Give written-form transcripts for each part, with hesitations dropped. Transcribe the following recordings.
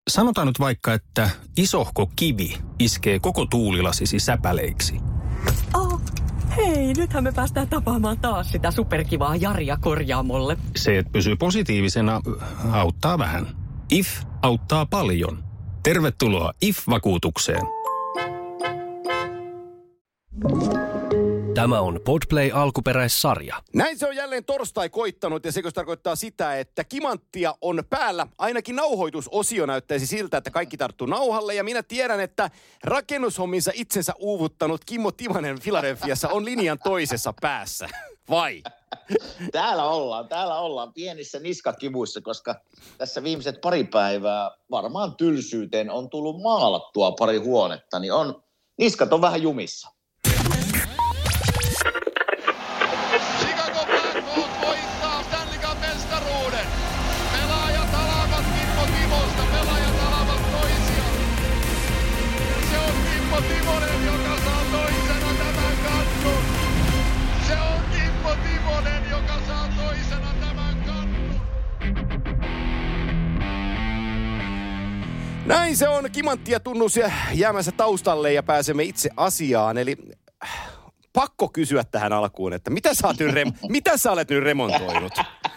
Sanotaan nyt vaikka, että isohko kivi iskee koko tuulilasisi säpäleiksi. Oh, hei, nythän me päästään tapaamaan taas sitä superkivaa Jaria korjaamolle. Se, että pysyy positiivisena, auttaa vähän. IF auttaa paljon. Tervetuloa IF-vakuutukseen. Tämä on Podplay alkuperäissarja. Näin se on jälleen torstai koittanut ja se tarkoittaa sitä, että Kimanttia on päällä. Ainakin nauhoitusosio näyttäisi siltä, että kaikki tarttuu nauhalle. Ja minä tiedän, että rakennushomminsa itsensä uuvuttanut Kimmo Timonen Filadelfiassa on linjan toisessa päässä. Vai? Täällä ollaan pienissä niskakivuissa, koska tässä viimeiset pari päivää varmaan tylsyyteen on tullut maalattua pari huonetta, niin niskat on vähän jumissa. Chicago Blackhawks voittaa Stanley Cup -mestaruuden. Pelaajat alavat Kimmo Timosta, pelaajat alavat toisiaan. Se on Kimmo Timonen, joka saa toisena tämän kannun. Se on Kimmo Timonen, joka saa toisena tämän kannun. Näin se on. Kimanttia tunnus jäämässä taustalle ja pääsemme itse asiaan. Eli pakko kysyä tähän alkuun, että mitä sä olet nyt remontoinut?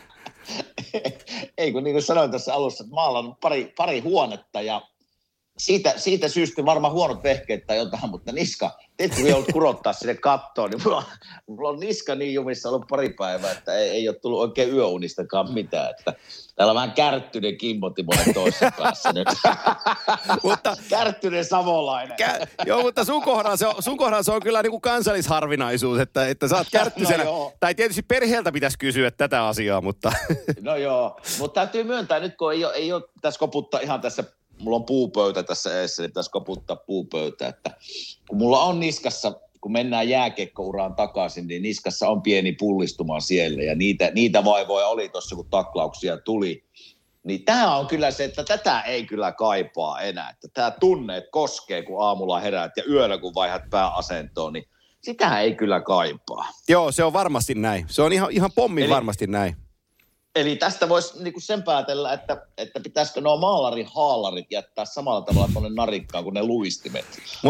Ei kun niin kuin sanoin tässä alussa, että maalannut pari huonetta ja siitä syystä varmaan huonot vehkeet tai jotain, mutta niska, teet kun joudut kurottaa sinne kattoon, niin mulla on niska niin jumissa ollut pari päivää, että ei ole tullut oikein yöunistakaan mitään, että täällä on vähän kärttyinen Kimmo Timonen toisessa päässä nyt. Mutta, kärttyinen savolainen. Joo, mutta sun kohdalla se on kyllä niin kuin kansallisharvinaisuus, että sä oot kärttysenä. No tai tietysti perheeltä pitäisi kysyä tätä asiaa, mutta No joo, mutta täytyy myöntää nyt, kun ei ole tässä koputtaa ihan tässä. Mulla on puupöytä tässä edessä, niin pitäisi koputtaa puupöytä, että kun mulla on niskassa, kun mennään jääkiekkouraan takaisin, niin niskassa on pieni pullistuma siellä ja niitä vaivoja oli tuossa, kun taklauksia tuli. Niin tämä on kyllä se, että tätä ei kyllä kaipaa enää, että tämä tunne, koskee, kun aamulla heräät ja yöllä, kun vaihdat pääasentoon, niin sitä ei kyllä kaipaa. Joo, se on varmasti näin. Se on ihan pommin varmasti näin. Eli tästä voisi niinku sen päätellä, että pitäisikö nuo maalarihaalarit jättää samalla tavalla tuonne narikkaan kuin ne luistimet.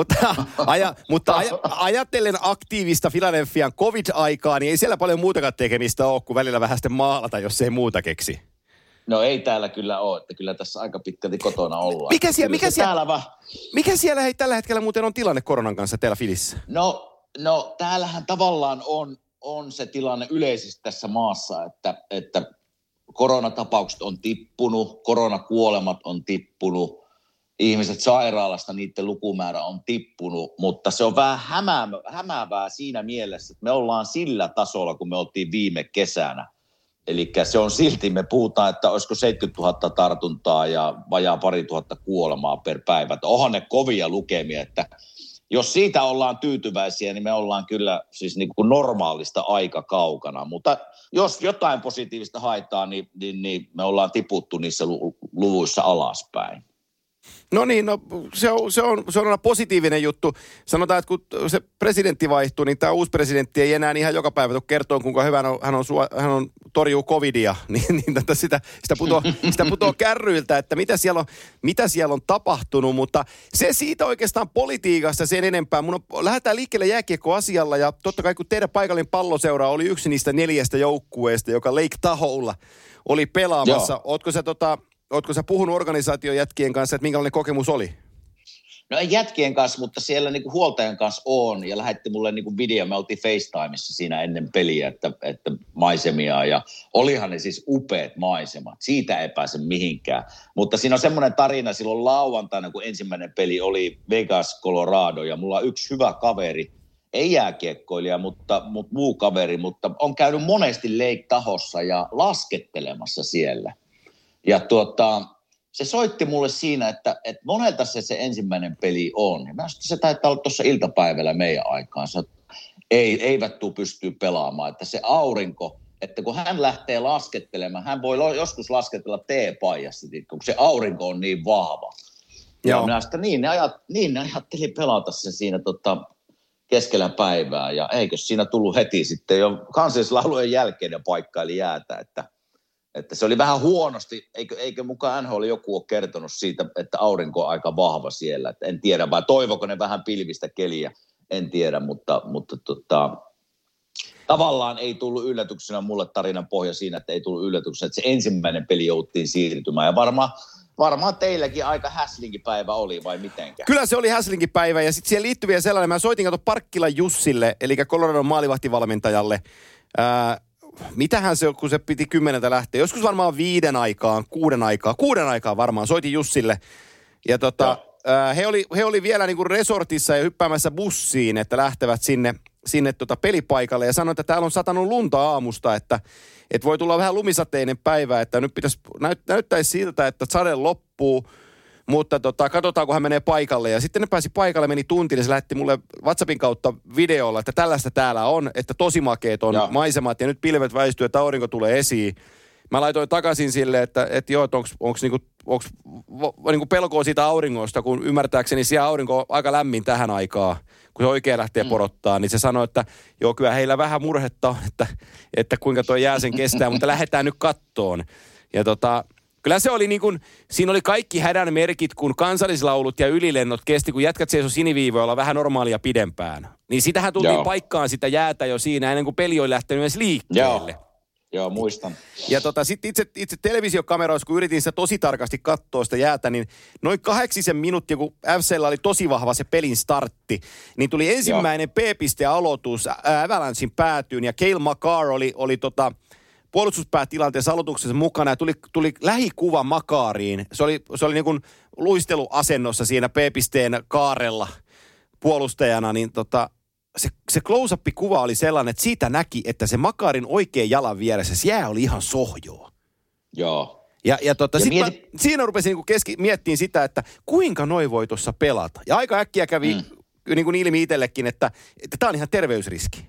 Mutta ajatellen aktiivista Philadelphian covid-aikaa, niin ei siellä paljon muutakaan tekemistä ole, kuin välillä vähän sitten maalata, jos ei muuta keksi. No ei täällä kyllä ole, että kyllä tässä aika pitkälti kotona ollaan. Mikä siellä hei tällä hetkellä muuten on tilanne koronan kanssa täällä Filissä? No täällähän tavallaan on se tilanne yleisesti tässä maassa, että koronatapaukset on tippunut, koronakuolemat on tippunut, ihmiset sairaalasta, niiden lukumäärä on tippunut, mutta se on vähän hämäävää siinä mielessä, että me ollaan sillä tasolla, kun me oltiin viime kesänä. Eli se on silti, me puhutaan, että olisiko 70 000 tartuntaa ja vajaa 2000 kuolemaa per päivä. Että onhan ne kovia lukemia, että jos siitä ollaan tyytyväisiä, niin me ollaan kyllä siis niin kuin normaalista aika kaukana. Mutta jos jotain positiivista haetaan, niin me ollaan tiputtu niissä luvuissa alaspäin. No niin, se on positiivinen juttu. Sanotaan, että kun se presidentti vaihtuu, niin tämä uusi presidentti ei enää ihan joka päivä kertoo, kuinka hyvä hän on torjuu covidia. Niin sitä putoo kärryiltä, että mitä siellä on tapahtunut. Mutta se siitä oikeastaan politiikasta sen enempää. Lähdetään liikkeelle jääkiekkoasialla ja totta kai kun teidän paikallinen palloseura oli yksi niistä 4 joukkueesta, joka Lake Tahoella oli pelaamassa. Ootko sä puhunut organisaation jätkien kanssa, että minkälainen kokemus oli? No ei jätkien kanssa, mutta siellä niinku huoltajan kanssa on ja lähetti mulle niinku video. Me oltiin FaceTimeissa siinä ennen peliä, että maisemia ja olihan ne siis upeat maisemat. Siitä ei pääse mihinkään. Mutta siinä on semmoinen tarina silloin lauantaina, kun ensimmäinen peli oli Vegas, Colorado ja mulla on yksi hyvä kaveri, ei jääkiekkoilija, mutta muu kaveri, mutta on käynyt monesti Lake Tahossa ja laskettelemassa siellä. Ja se soitti mulle siinä, että monelta se ensimmäinen peli on. Ja mä sanoin, että se taitaa olla tuossa iltapäivällä meidän aikaan. Eivät tule pystyä pelaamaan. Että se aurinko, että kun hän lähtee laskettelemaan, hän voi joskus lasketella teepaijassa, kun se aurinko on niin vahva. Joo. Ja minä sanoin, että niin ne ajatteli pelata sen siinä keskellä päivää. Ja eikö siinä tullut heti sitten jo kansallislaulujen jälkeinen paikka eli jäätä, että Että se oli vähän huonosti, eikö mukaan NHL joku ole kertonut siitä, että aurinko on aika vahva siellä. Että en tiedä, vai toivoko ne vähän pilvistä keliä, en tiedä, mutta tavallaan ei tullut yllätyksenä mulle tarinan pohja siinä, että ei tullut yllätyksenä, että se ensimmäinen peli jouttiin siirtymään. Ja varmaan teilläkin aika häslinkin päivä oli, vai mitenkään? Kyllä se oli häslinkin päivä, ja sitten siihen liittyy vielä sellainen, mä soitin Parkkilan Jussille, eli Coloradon maalivahtivalmentajalle, mitähän se on, kun se piti 10 lähteä, joskus varmaan 5 aikaan, 6 aikaan varmaan, soitin Jussille, ja he oli vielä niin kuin resortissa ja hyppäämässä bussiin, että lähtevät sinne pelipaikalle, ja sanoi, että täällä on satanut lunta aamusta, että voi tulla vähän lumisateinen päivä, että nyt pitäisi näyttäisi siltä, että sade loppuu, mutta katsotaan, kun hän menee paikalle. Ja sitten ne pääsi paikalle, meni tunti, niin se lähetti mulle WhatsAppin kautta videolla, että tällaista täällä on, että tosi makeet on maisemat, ja nyt pilvet väistyy, että aurinko tulee esiin. Mä laitoin takaisin sille, että joo, että onko niinku pelkoa siitä auringosta, kun ymmärtääkseni siellä aurinko on aika lämmin tähän aikaan, kun se oikein lähtee porottaa, niin se sanoi, että joo, kyllä heillä vähän murhetta on, että kuinka tuo jää sen kestää, mutta lähdetään nyt kattoon. Ja kyllä se oli niin kuin, siinä oli kaikki hädän merkit, kun kansallislaulut ja ylilennot kesti, kun jätkät seisoi siniviivoilla vähän normaalia pidempään. Niin sitähän tultiin paikkaan sitä jäätä jo siinä, ennen kuin peli oli lähtenyt edes liikkeelle. Joo, muistan. Ja sitten itse televisiokameroissa, kun yritin sitä tosi tarkasti katsoa sitä jäätä, niin noin 8 minuuttia, kun FC:llä oli tosi vahva se pelin startti, niin tuli ensimmäinen P-piste-aloitus Avalanchein päätyyn, ja Cale Makar oli puolustuspäätilanteessa aloituksessa mukana, ja tuli lähikuva Makariin. Se oli niin kuin luisteluasennossa siinä P-pisteen kaarella puolustajana, niin se close-up-kuva oli sellainen, että siitä näki, että se Makarin oikean jalan vieressä, se jää oli ihan sohjoa. Joo. Ja siinä rupesin niin miettimään sitä, että kuinka noi voi tuossa pelata. Ja aika äkkiä kävi niin kuin ilmi itsellekin, että tämä on ihan terveysriski.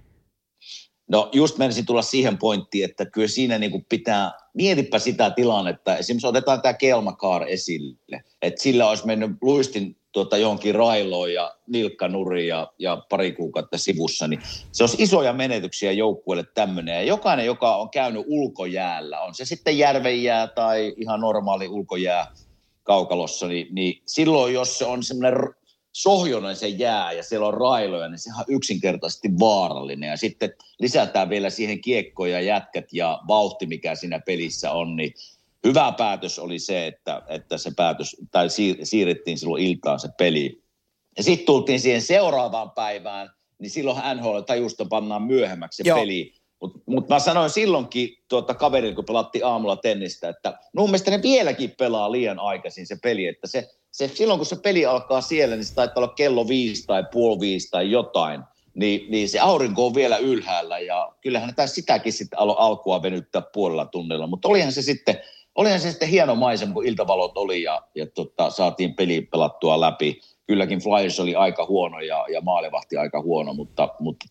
No just menisin tulla siihen pointtiin, että kyllä siinä niin kuin pitää, mietipä sitä tilannetta, esimerkiksi otetaan tämä Cale Makar esille, että sillä olisi mennyt luistin johonkin railoon ja nilkkanuriin ja pari kuukautta sivussa, niin se olisi isoja menetyksiä joukkueelle tämmöinen. Ja jokainen, joka on käynyt ulkojäällä, on se sitten järvenjää tai ihan normaali ulkojää kaukalossa, niin silloin jos se on semmoinen sohjoinen se jää ja siellä on railoja, niin sehän on yksinkertaisesti vaarallinen. Ja sitten lisätään vielä siihen kiekkoja ja jätkät ja vauhti, mikä siinä pelissä on, niin hyvä päätös oli se, että se päätös, tai siirrettiin silloin iltaan se peli. Ja sitten tultiin siihen seuraavaan päivään, niin silloin NHL tajusta pannaan myöhemmäksi se peli. Mutta mä sanoin silloinkin kaverille, kun pelattiin aamulla tennistä, että mun mielestä ne vieläkin pelaa liian aikaisin se peli. Että se silloin kun se peli alkaa siellä, niin se taitaa olla kello 5 tai puoli 5 tai jotain. Niin se aurinko on vielä ylhäällä ja kyllähän tämä sitäkin sitten alkua venyttää puolella tunnilla. Mutta olihan se sitten hieno maisema, kun iltavalot oli ja saatiin peli pelattua läpi. Kylläkin Flyers oli aika huono ja maalivahti aika huono, mutta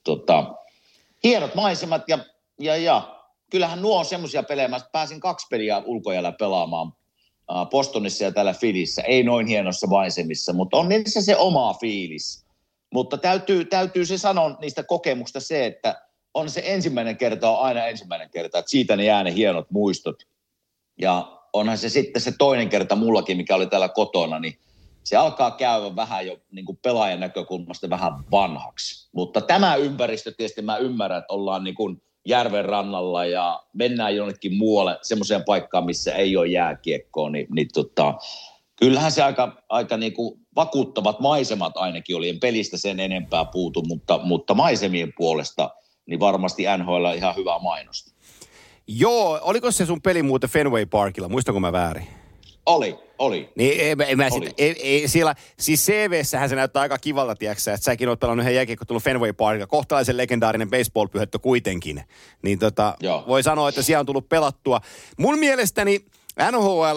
hienot maisemat ja kyllähän nuo on semmoisia pelejä. Mä pääsin 2 peliä ulkojäällä pelaamaan Bostonissa ja täällä Phillyssä. Ei noin hienossa maisemissa, mutta on niissä se oma fiilis. Mutta täytyy se sanoa niistä kokemuksista se, että on se ensimmäinen kerta, on aina ensimmäinen kerta, että siitä ne jää ne hienot muistot. Ja onhan se sitten se toinen kerta mullakin, mikä oli täällä kotona, niin se alkaa käydä vähän jo niin kuin pelaajan näkökulmasta vähän vanhaksi. Mutta tämä ympäristö tietysti mä ymmärrän, että ollaan niin kuin järven rannalla ja mennään jonnekin muualle semmoiseen paikkaan, missä ei ole jääkiekkoa, niin kyllähän se aika niin kuin vakuuttavat maisemat ainakin oli. En pelistä sen enempää puutu, mutta maisemien puolesta niin varmasti NHL on ihan hyvä mainosta. Joo, oliko se sun peli muuten Fenway Parkilla? Muistanko mä väärin? Oli. Niin siellä, siis CV-sähän se näyttää aika kivalta, tiiäksä, että säkin oot pelannut yhden jääkiekkoilun Fenway Parkilla, kohtalaisen legendaarinen baseball-pyhättö kuitenkin. Niin voi sanoa, että siellä on tullut pelattua. Mun mielestäni NHL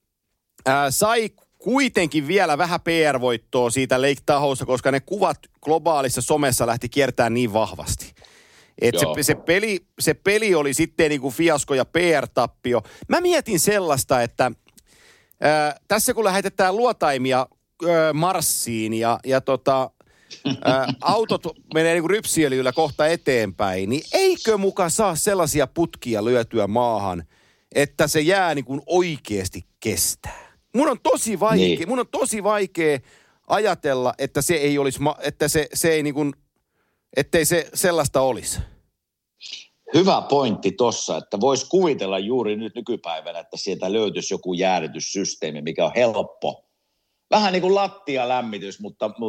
sai kuitenkin vielä vähän PR-voittoa siitä Lake Tahoessa, koska ne kuvat globaalissa somessa lähti kiertämään niin vahvasti. Että se peli oli sitten niin kuin fiasko ja PR-tappio. Mä mietin sellaista, että tässä kun lähetetään luotaimia Marsiin ja autot menee niin kuin rypsiöljyllä kohta eteenpäin, niin eikö muka saa sellaisia putkia lyötyä maahan, että se jää niin kuin oikeasti kestää. Mun on tosi vaikea ajatella, että se ei olisi, että se ei niin kuin, ettei se sellaista olisi. Hyvä pointti tossa, että voisi kuvitella juuri nyt nykypäivänä, että sieltä löytyisi joku jäähdytyssysteemi, mikä on helppo. Vähän niin kuin lattialämmitys,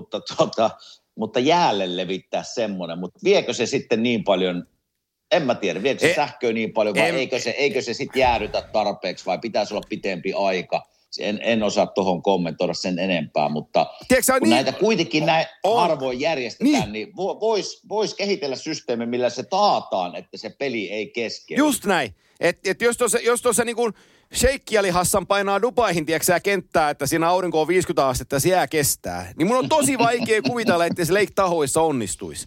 mutta jäälle levittää semmoinen. Mutta viekö se sitten niin paljon, en mä tiedä, viekö se sähköä niin paljon vai eikö se sitten jäädytä tarpeeksi vai pitäisi olla pitempi aika? En osaa tuohon kommentoida sen enempää, mutta tiedätkö, kun näitä kuitenkin näin harvoin järjestetään, niin vois kehitellä systeemi, millä se taataan, että se peli ei keskeydy. Just näin. Että jos tuossa niin kuin Sheikki Ali Hassan painaa Dubaihin, tiedätkö kenttää, että siinä aurinko on 50 astetta ja se jää kestää, niin mun on tosi vaikea kuvitella, että se Lake Tahoeissa onnistuisi.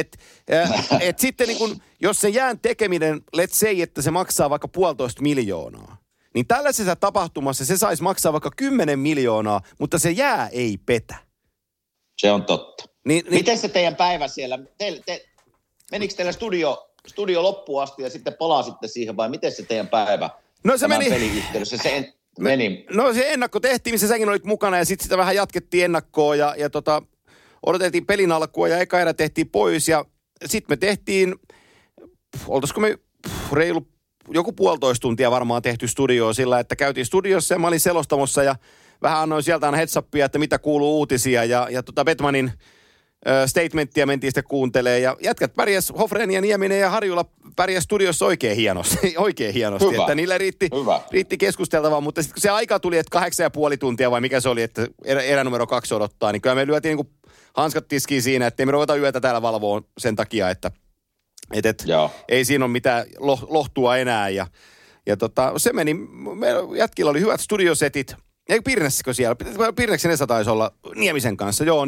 Et sitten niin kun, jos se jään tekeminen, let's say, että se maksaa vaikka 1,5 miljoonaa, niin tällaisessa tapahtumassa se saisi maksaa vaikka 10 miljoonaa, mutta se jää ei petä. Se on totta. Miten se teidän päivä siellä, menikö teillä studio loppuun asti ja sitten palasitte siihen vai miten se teidän päivä peliyhteydessä? Se ennakko tehtiin, missä säkin olit mukana ja sitten sitä vähän jatkettiin ennakkoa ja odoteltiin pelin alkua ja eka erä tehtiin pois ja sitten me tehtiin, oltaisiko me reilu joku 1,5 tuntia varmaan tehty studioa sillä, että käytiin studiossa ja mä olin selostamossa ja vähän annoin sieltä aina heads-upia, että mitä kuuluu uutisia ja Bettmanin statementtia mentiin sitten kuuntelemaan ja jätkät pärjäs, Hofrén ja Nieminen ja Harjula pärjäs studiossa oikein hienosti, hyvä. Että niillä riitti keskusteltavaa, mutta sitten kun se aika tuli, että 8,5 tuntia vai mikä se oli, että erä numero 2 odottaa, niin kyllä me lyötiin niin kuin hanskat tiskiin siinä, että ei me ruveta yötä täällä valvoa sen takia, että ei siinä ole mitään lohtua enää. Ja se meni, jätkillä oli hyvät studiosetit. Ei Pirnessikö siellä? Pirneksen Esa taisi olla Niemisen kanssa. Joo,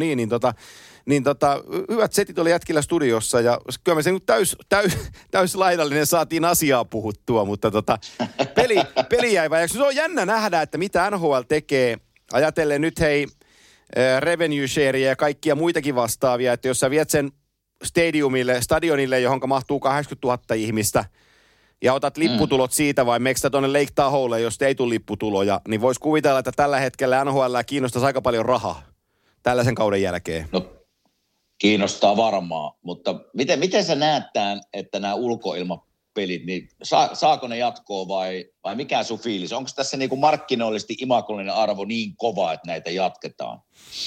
hyvät setit oli jätkillä studiossa. Ja kyllä me sen täyslaidallinen saatiin asiaa puhuttua, mutta peli jäi väjäksi. Se on jännä nähdä, että mitä NHL tekee. Ajatellen nyt revenue shareja ja kaikkia muitakin vastaavia, että jos sä viet sen stadionille, johon mahtuu 80 000 ihmistä, ja otat lipputulot siitä, vai meikö sitä tuonne Lake Tahoelle, jos ei tule lipputuloja, niin vois kuvitella, että tällä hetkellä NHL kiinnostaisi aika paljon rahaa tällaisen kauden jälkeen. No, kiinnostaa varmaan, mutta miten sä näet tämän, että nämä ulkoilmapelit, niin saako ne jatkoa vai mikä sun fiilis? Onko tässä niinku markkinoillisesti imagollinen arvo niin kova, että näitä jatketaan?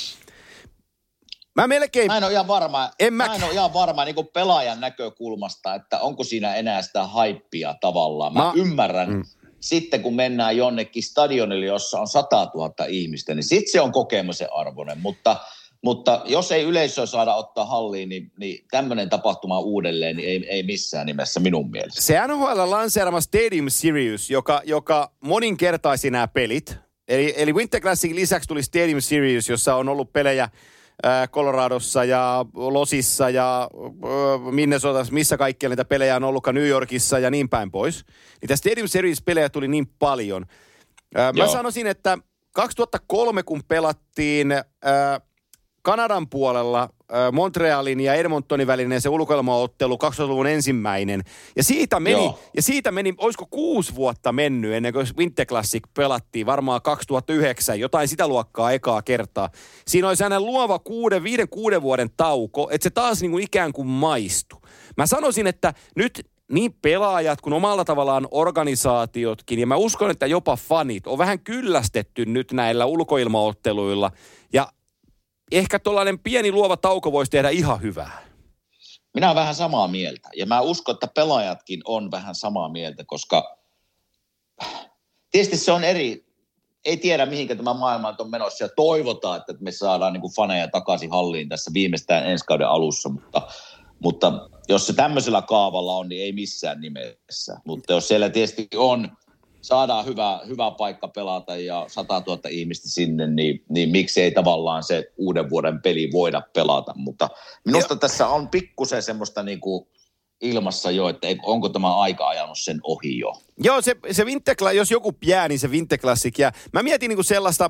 Mä en ole ihan varma niin kuin pelaajan näkökulmasta, että onko siinä enää sitä haippia tavallaan. Mä ymmärrän, sitten kun mennään jonnekin stadionille, jossa on 100 000 ihmistä, niin sitten se on kokemuksen arvoinen. Mutta jos ei yleisöä saada ottaa halliin, niin tämmöinen tapahtuma uudelleen niin ei missään nimessä minun mielestä. Se NHL lanseerama Stadium Series, joka moninkertaisi nämä pelit, eli Winter Classicin lisäksi tuli Stadium Series, jossa on ollut pelejä Coloradossa ja Losissa ja Minnesotassa, missä kaikkia niitä pelejä on ollutkaan, New Yorkissa ja niin päin pois. Niitä Stadium Series-pelejä tuli niin paljon. Mä sanoisin, että 2003, kun pelattiin Kanadan puolella Montrealin ja Edmontonin välinen se ulkoilmaottelu 2000-luvun ensimmäinen. Ja siitä meni, olisiko 6 vuotta mennyt ennen kuin Winter Classic pelattiin, varmaan 2009, jotain sitä luokkaa ekaa kertaa. Siinä oli sellainen luova 5-6 vuoden tauko, että se taas niin kuin ikään kuin maistui. Mä sanoisin, että nyt niin pelaajat kuin omalla tavallaan organisaatiotkin, ja mä uskon, että jopa fanit on vähän kyllästetty nyt näillä ulkoilmaotteluilla, ja ehkä tuollainen pieni luova tauko voisi tehdä ihan hyvää. Minä olen vähän samaa mieltä. Ja mä uskon, että pelaajatkin on vähän samaa mieltä, koska tietysti se on eri. Ei tiedä, mihinkä tämä maailma on menossa ja toivotaan, että me saadaan niin kuin faneja takaisin halliin tässä viimeistään ensi kauden alussa. Mutta jos se tämmöisellä kaavalla on, niin ei missään nimessä. Mutta jos siellä tietysti saadaan hyvä paikka pelata ja 100 000 ihmistä sinne, niin miksi ei tavallaan se uuden vuoden peli voida pelata. Mutta minusta tässä on pikkusen semmoista niin kuin ilmassa jo, että onko tämä aika ajanut sen ohi jo. Joo, se Winter Classic, jos joku jää, niin se Winter Classic jää. Mä mietin niin kuin sellaista,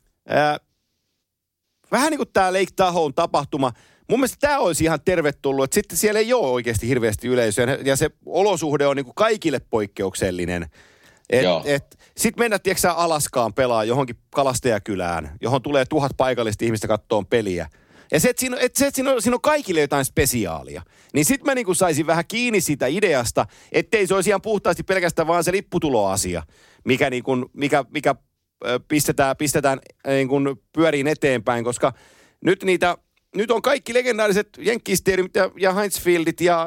vähän niin kuin tämä Lake Tahoen tapahtuma. Mun mielestä tämä olisi ihan tervetullut, että sitten siellä ei ole oikeasti hirveästi yleisöä ja se olosuhde on niin kuin kaikille poikkeuksellinen. Sitten mennä, tiedätkö sä, Alaskaan pelaa johonkin kalastajakylään, johon tulee 1000 paikallista ihmistä kattoon peliä. Ja se, että siinä on kaikille jotain spesiaalia. Niin sit mä niinku saisin vähän kiinni siitä ideasta, ettei se olisi ihan puhtaasti pelkästään vaan se lipputuloasia, mikä pistetään niin kuin pyöriin eteenpäin, koska nyt on kaikki legendaariset Yankee Stadiumit ja Heinz Fieldit ja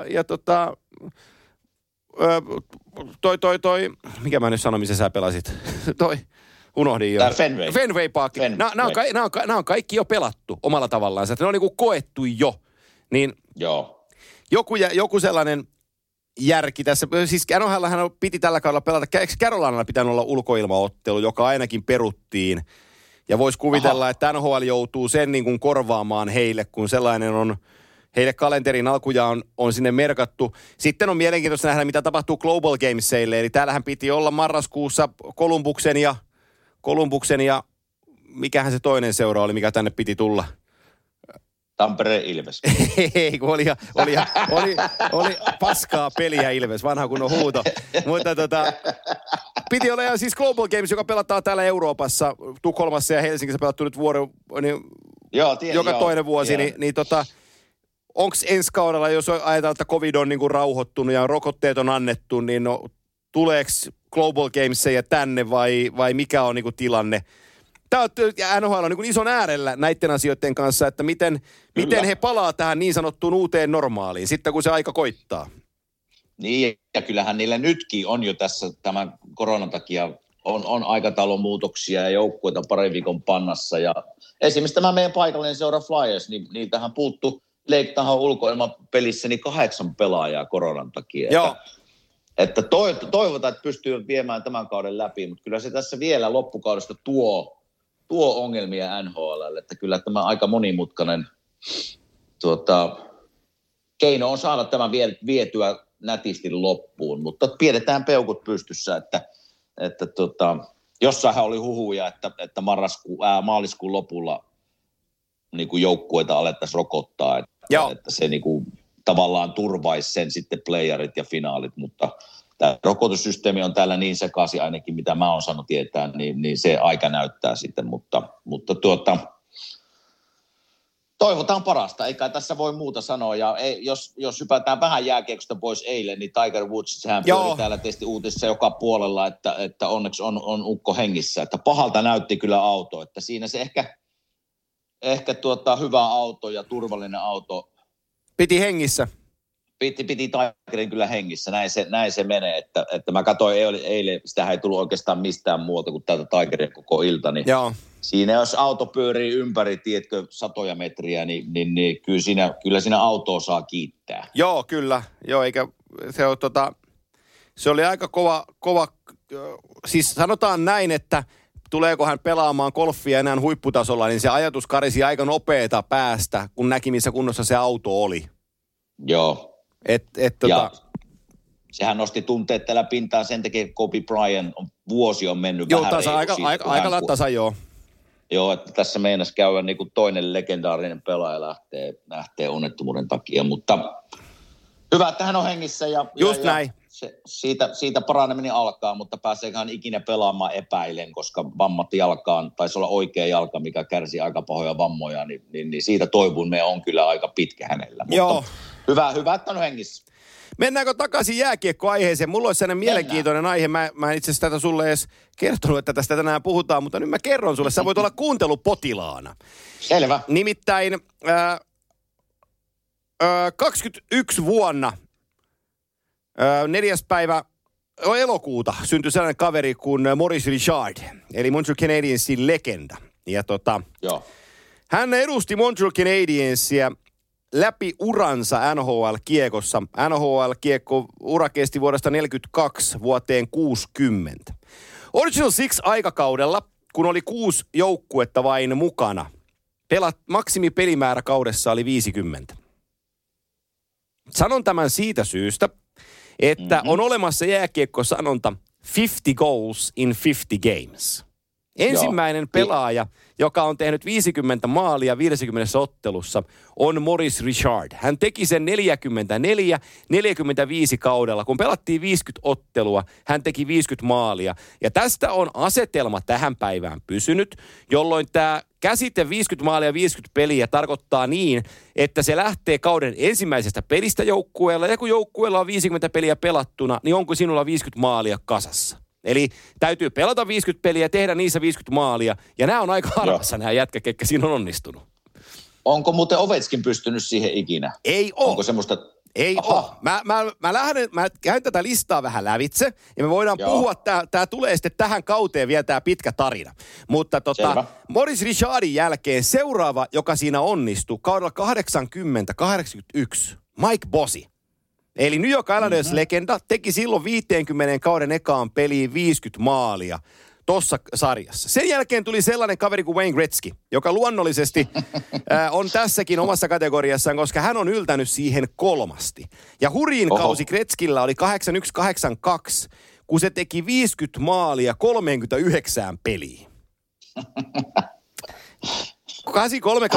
mikä mä nyt sanon, missä sä pelasit? Unohdin jo. Fenway Park. Nämä on kaikki jo pelattu omalla tavallaan. Ne on niinku koettu jo. Niin joo. Joku sellainen järki tässä. Siis NHL:hän piti tällä kaudella pelata. Eikö Carolinalla pitänyt olla ulkoilmaottelu, joka ainakin peruttiin? Ja voisi kuvitella, että NHL joutuu sen niin kuin korvaamaan heille, kun sellainen on heille kalenterin alkuja on sinne merkattu. Sitten on mielenkiintoista nähdä, mitä tapahtuu Global Gamesille. Eli täällähän piti olla marraskuussa Columbuksen ja mikähän se toinen seura oli, mikä tänne piti tulla? Tampere Ilves. Ei, kun oli paskaa peliä Ilves, vanha kunnon huuto. Mutta piti olla siis Global Games, joka pelataan täällä Euroopassa, Tukholmassa ja Helsingissä pelattu nyt toinen vuosi, niin onko ensi kaudella, jos ajatellaan, että covid on niin kuin rauhoittunut ja rokotteet on annettu, niin tuleeko Global Gamesia tänne vai mikä on niin kuin tilanne? NHL on niin kuin ison äärellä näiden asioiden kanssa, että miten he palaa tähän niin sanottuun uuteen normaaliin, sitten kun se aika koittaa. Niin, ja kyllähän niillä nytkin on jo tässä tämän koronan takia on aikataulun muutoksia ja joukkueita parin viikon pannassa. Ja esimerkiksi tämä meidän paikallinen seura Flyers, niin niiltähän puuttu Lake Tahon ulkoilmapelissä niin 8 pelaajaa koronan takia. Joo. Että toivotaan, että pystyy viemään tämän kauden läpi, mutta kyllä se tässä vielä loppukaudesta tuo ongelmia NHL:lle, että kyllä tämä aika monimutkainen keino on saada tämän vietyä nätisti loppuun, mutta pidetään peukut pystyssä, että jossainhan oli huhuja, että maaliskuun lopulla niin kuin joukkueita alettaisiin rokottaa, että se niin kuin tavallaan turvaisi sen sitten playerit ja finaalit, mutta tämä rokotussysteemi on täällä niin sekaisin ainakin, mitä mä oon saanut tietää, niin se aika näyttää sitten, mutta toivotaan parasta, eikä tässä voi muuta sanoa, ja jos hypätään vähän jääkiekosta pois eilen, niin Tiger Woods, sehän pyöri täällä uutisissa joka puolella, että onneksi on ukko hengissä, että pahalta näytti kyllä auto, että siinä se ehkä hyvä auto ja turvallinen auto. Piti hengissä. Piti Tigerin kyllä hengissä, näin se menee, että mä katsoin eilen, sitä ei tullut oikeastaan mistään muuta kuin täältä Tigerin koko ilta, niin joo. Siinä jos auto pyörii ympäri, tiedätkö, 100 metriä, niin kyllä siinä autoa saa kiittää. Joo, kyllä. Joo, eikä se on se oli aika kova, siis sanotaan näin, että tuleeko hän pelaamaan golfia enää huipputasolla, niin se ajatus karisi aika nopeata päästä, kun näki missä kunnossa se auto oli. Joo. Ja sehän nosti tunteet tällä pintaan sen takia, Kobe Bryant vuosi on mennyt vähän aika tasa, joo. Joo, että tässä meinasi käydä niin kuin toinen legendaarinen pelaaja lähtee onnettomuuden takia, mutta hyvä, että hän on hengissä ja näin. Siitä paraneminen alkaa, mutta pääseekö hän ikinä pelaamaan epäilen, koska vammat jalkaan, taisi olla oikea jalka, mikä kärsi aika pahoja vammoja, niin siitä toivumme on kyllä aika pitkä hänellä. Joo. Mutta hyvä, että on hengissä. Mennäänkö takaisin jääkiekkoaiheeseen? Mulla olisi sellainen mielenkiintoinen aihe. Mä en itse asiassa tätä sulle edes kertonut, että tästä tänään puhutaan, mutta nyt mä kerron sulle. Sä voit olla kuuntelupotilaana. Selvä. Nimittäin 21 vuonna 4. päivä elokuuta syntyi sellainen kaveri kuin Maurice Richard, eli Montreal Canadiensin legenda. Ja joo. Hän edusti Montreal Canadiensia läpi uransa NHL-kiekossa. NHL-kiekko-ura kesti vuodesta 1942 vuoteen 60. Original Six aikakaudella, kun oli 6 joukkuetta vain mukana, maksimipelimäärä kaudessa oli 50. Sanon tämän siitä syystä, että on olemassa jääkiekko-sanonta 50 goals in 50 games. Ensimmäinen pelaaja, joka on tehnyt 50 maalia 50 ottelussa, on Maurice Richard. Hän teki sen 44-45 kaudella. Kun pelattiin 50 ottelua, hän teki 50 maalia. Ja tästä on asetelma tähän päivään pysynyt, jolloin tämä käsite 50 maalia 50 peliä tarkoittaa niin, että se lähtee kauden ensimmäisestä pelistä joukkueella. Ja kun joukkueella on 50 peliä pelattuna, niin onko sinulla 50 maalia kasassa? Eli täytyy pelata 50 peliä ja tehdä niissä 50 maalia. Ja nämä on aika harvassa nämä jätkä, ketkä siinä on onnistunut. Onko muuten Ovechkin pystynyt siihen ikinä? Ei ole. Onko semmoista... Ei ole. Mä käyn tätä listaa vähän lävitse ja me voidaan puhua, tää tulee sitten tähän kauteen vielä tää pitkä tarina. Mutta Maurice Richardin jälkeen seuraava, joka siinä onnistui, kaudella 80-81, Mike Bossy. Eli New York Islanders-legenda teki silloin 50 kauden ekaan peliin 50 maalia tuossa sarjassa. Sen jälkeen tuli sellainen kaveri kuin Wayne Gretzky, joka luonnollisesti on tässäkin omassa kategoriassaan, koska hän on yltänyt siihen 3. Ja hurjin kausi Gretzkyllä oli 81-82, kun se teki 50 maalia 39 peliin. 83.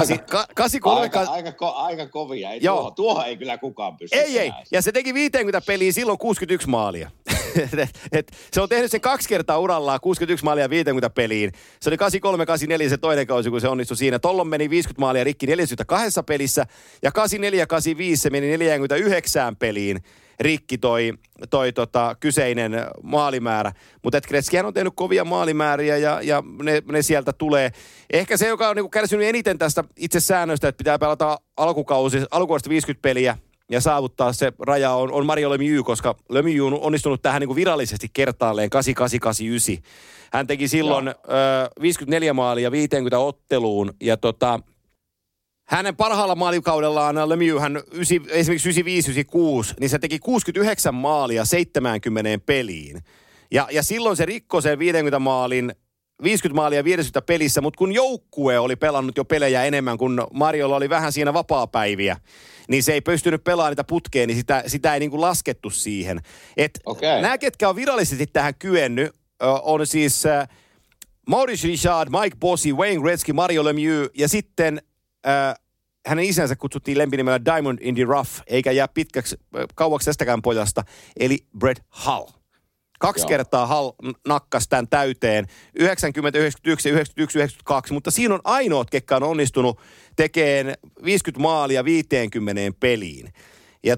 Aika kovia. Tuohon ei kyllä kukaan pysty. Ei. Ja se teki 50 peliä silloin 61 maalia. Se on tehnyt sen 2 kertaa urallaan, 61 maalia 50 peliin. Se oli 83-84 se toinen kausi, kun se onnistui siinä. Tollon meni 50 maalia rikki 42 pelissä. Ja 84-85 se meni 49 peliin rikki toi kyseinen maalimäärä. Mutta Gretzkyhän on tehnyt kovia maalimääriä ja ne sieltä tulee. Ehkä se, joka on niinku kärsinyt eniten tästä itse säännöstä, että pitää pelata alkukaudesta 50 peliä ja saavuttaa se raja on Mario Lemieux, koska Lemieux on onnistunut tähän niinku virallisesti kertaalleen 88-89. Hän teki silloin 54 maalia 50 otteluun ja hänen parhaalla maalikaudellaan Lemieux, hän esimerkiksi 95-96, niin se teki 69 maalia 70 peliin. Ja silloin se rikkoi sen 50 maalia 50 pelissä, mutta kun joukkue oli pelannut jo pelejä enemmän, kun Mariolla oli vähän siinä vapaapäiviä, niin se ei pystynyt pelaamaan niitä putkeen, niin sitä ei niin kuin laskettu siihen. Nämä, ketkä on virallisesti tähän kyennyt, on siis Maurice Richard, Mike Bossy, Wayne Gretzky, Mario Lemieux ja sitten hänen isänsä kutsuttiin lempinimellä Diamond in the Rough, eikä jää kauaksi tästäkään pojasta, eli Brett Hull. 2 kertaa Hull nakkasi tämän täyteen, 90, 91 ja 91, 92, mutta siinä on ainoat, ketkä on onnistunut tekemään 50 maalia 50 peliin. Ja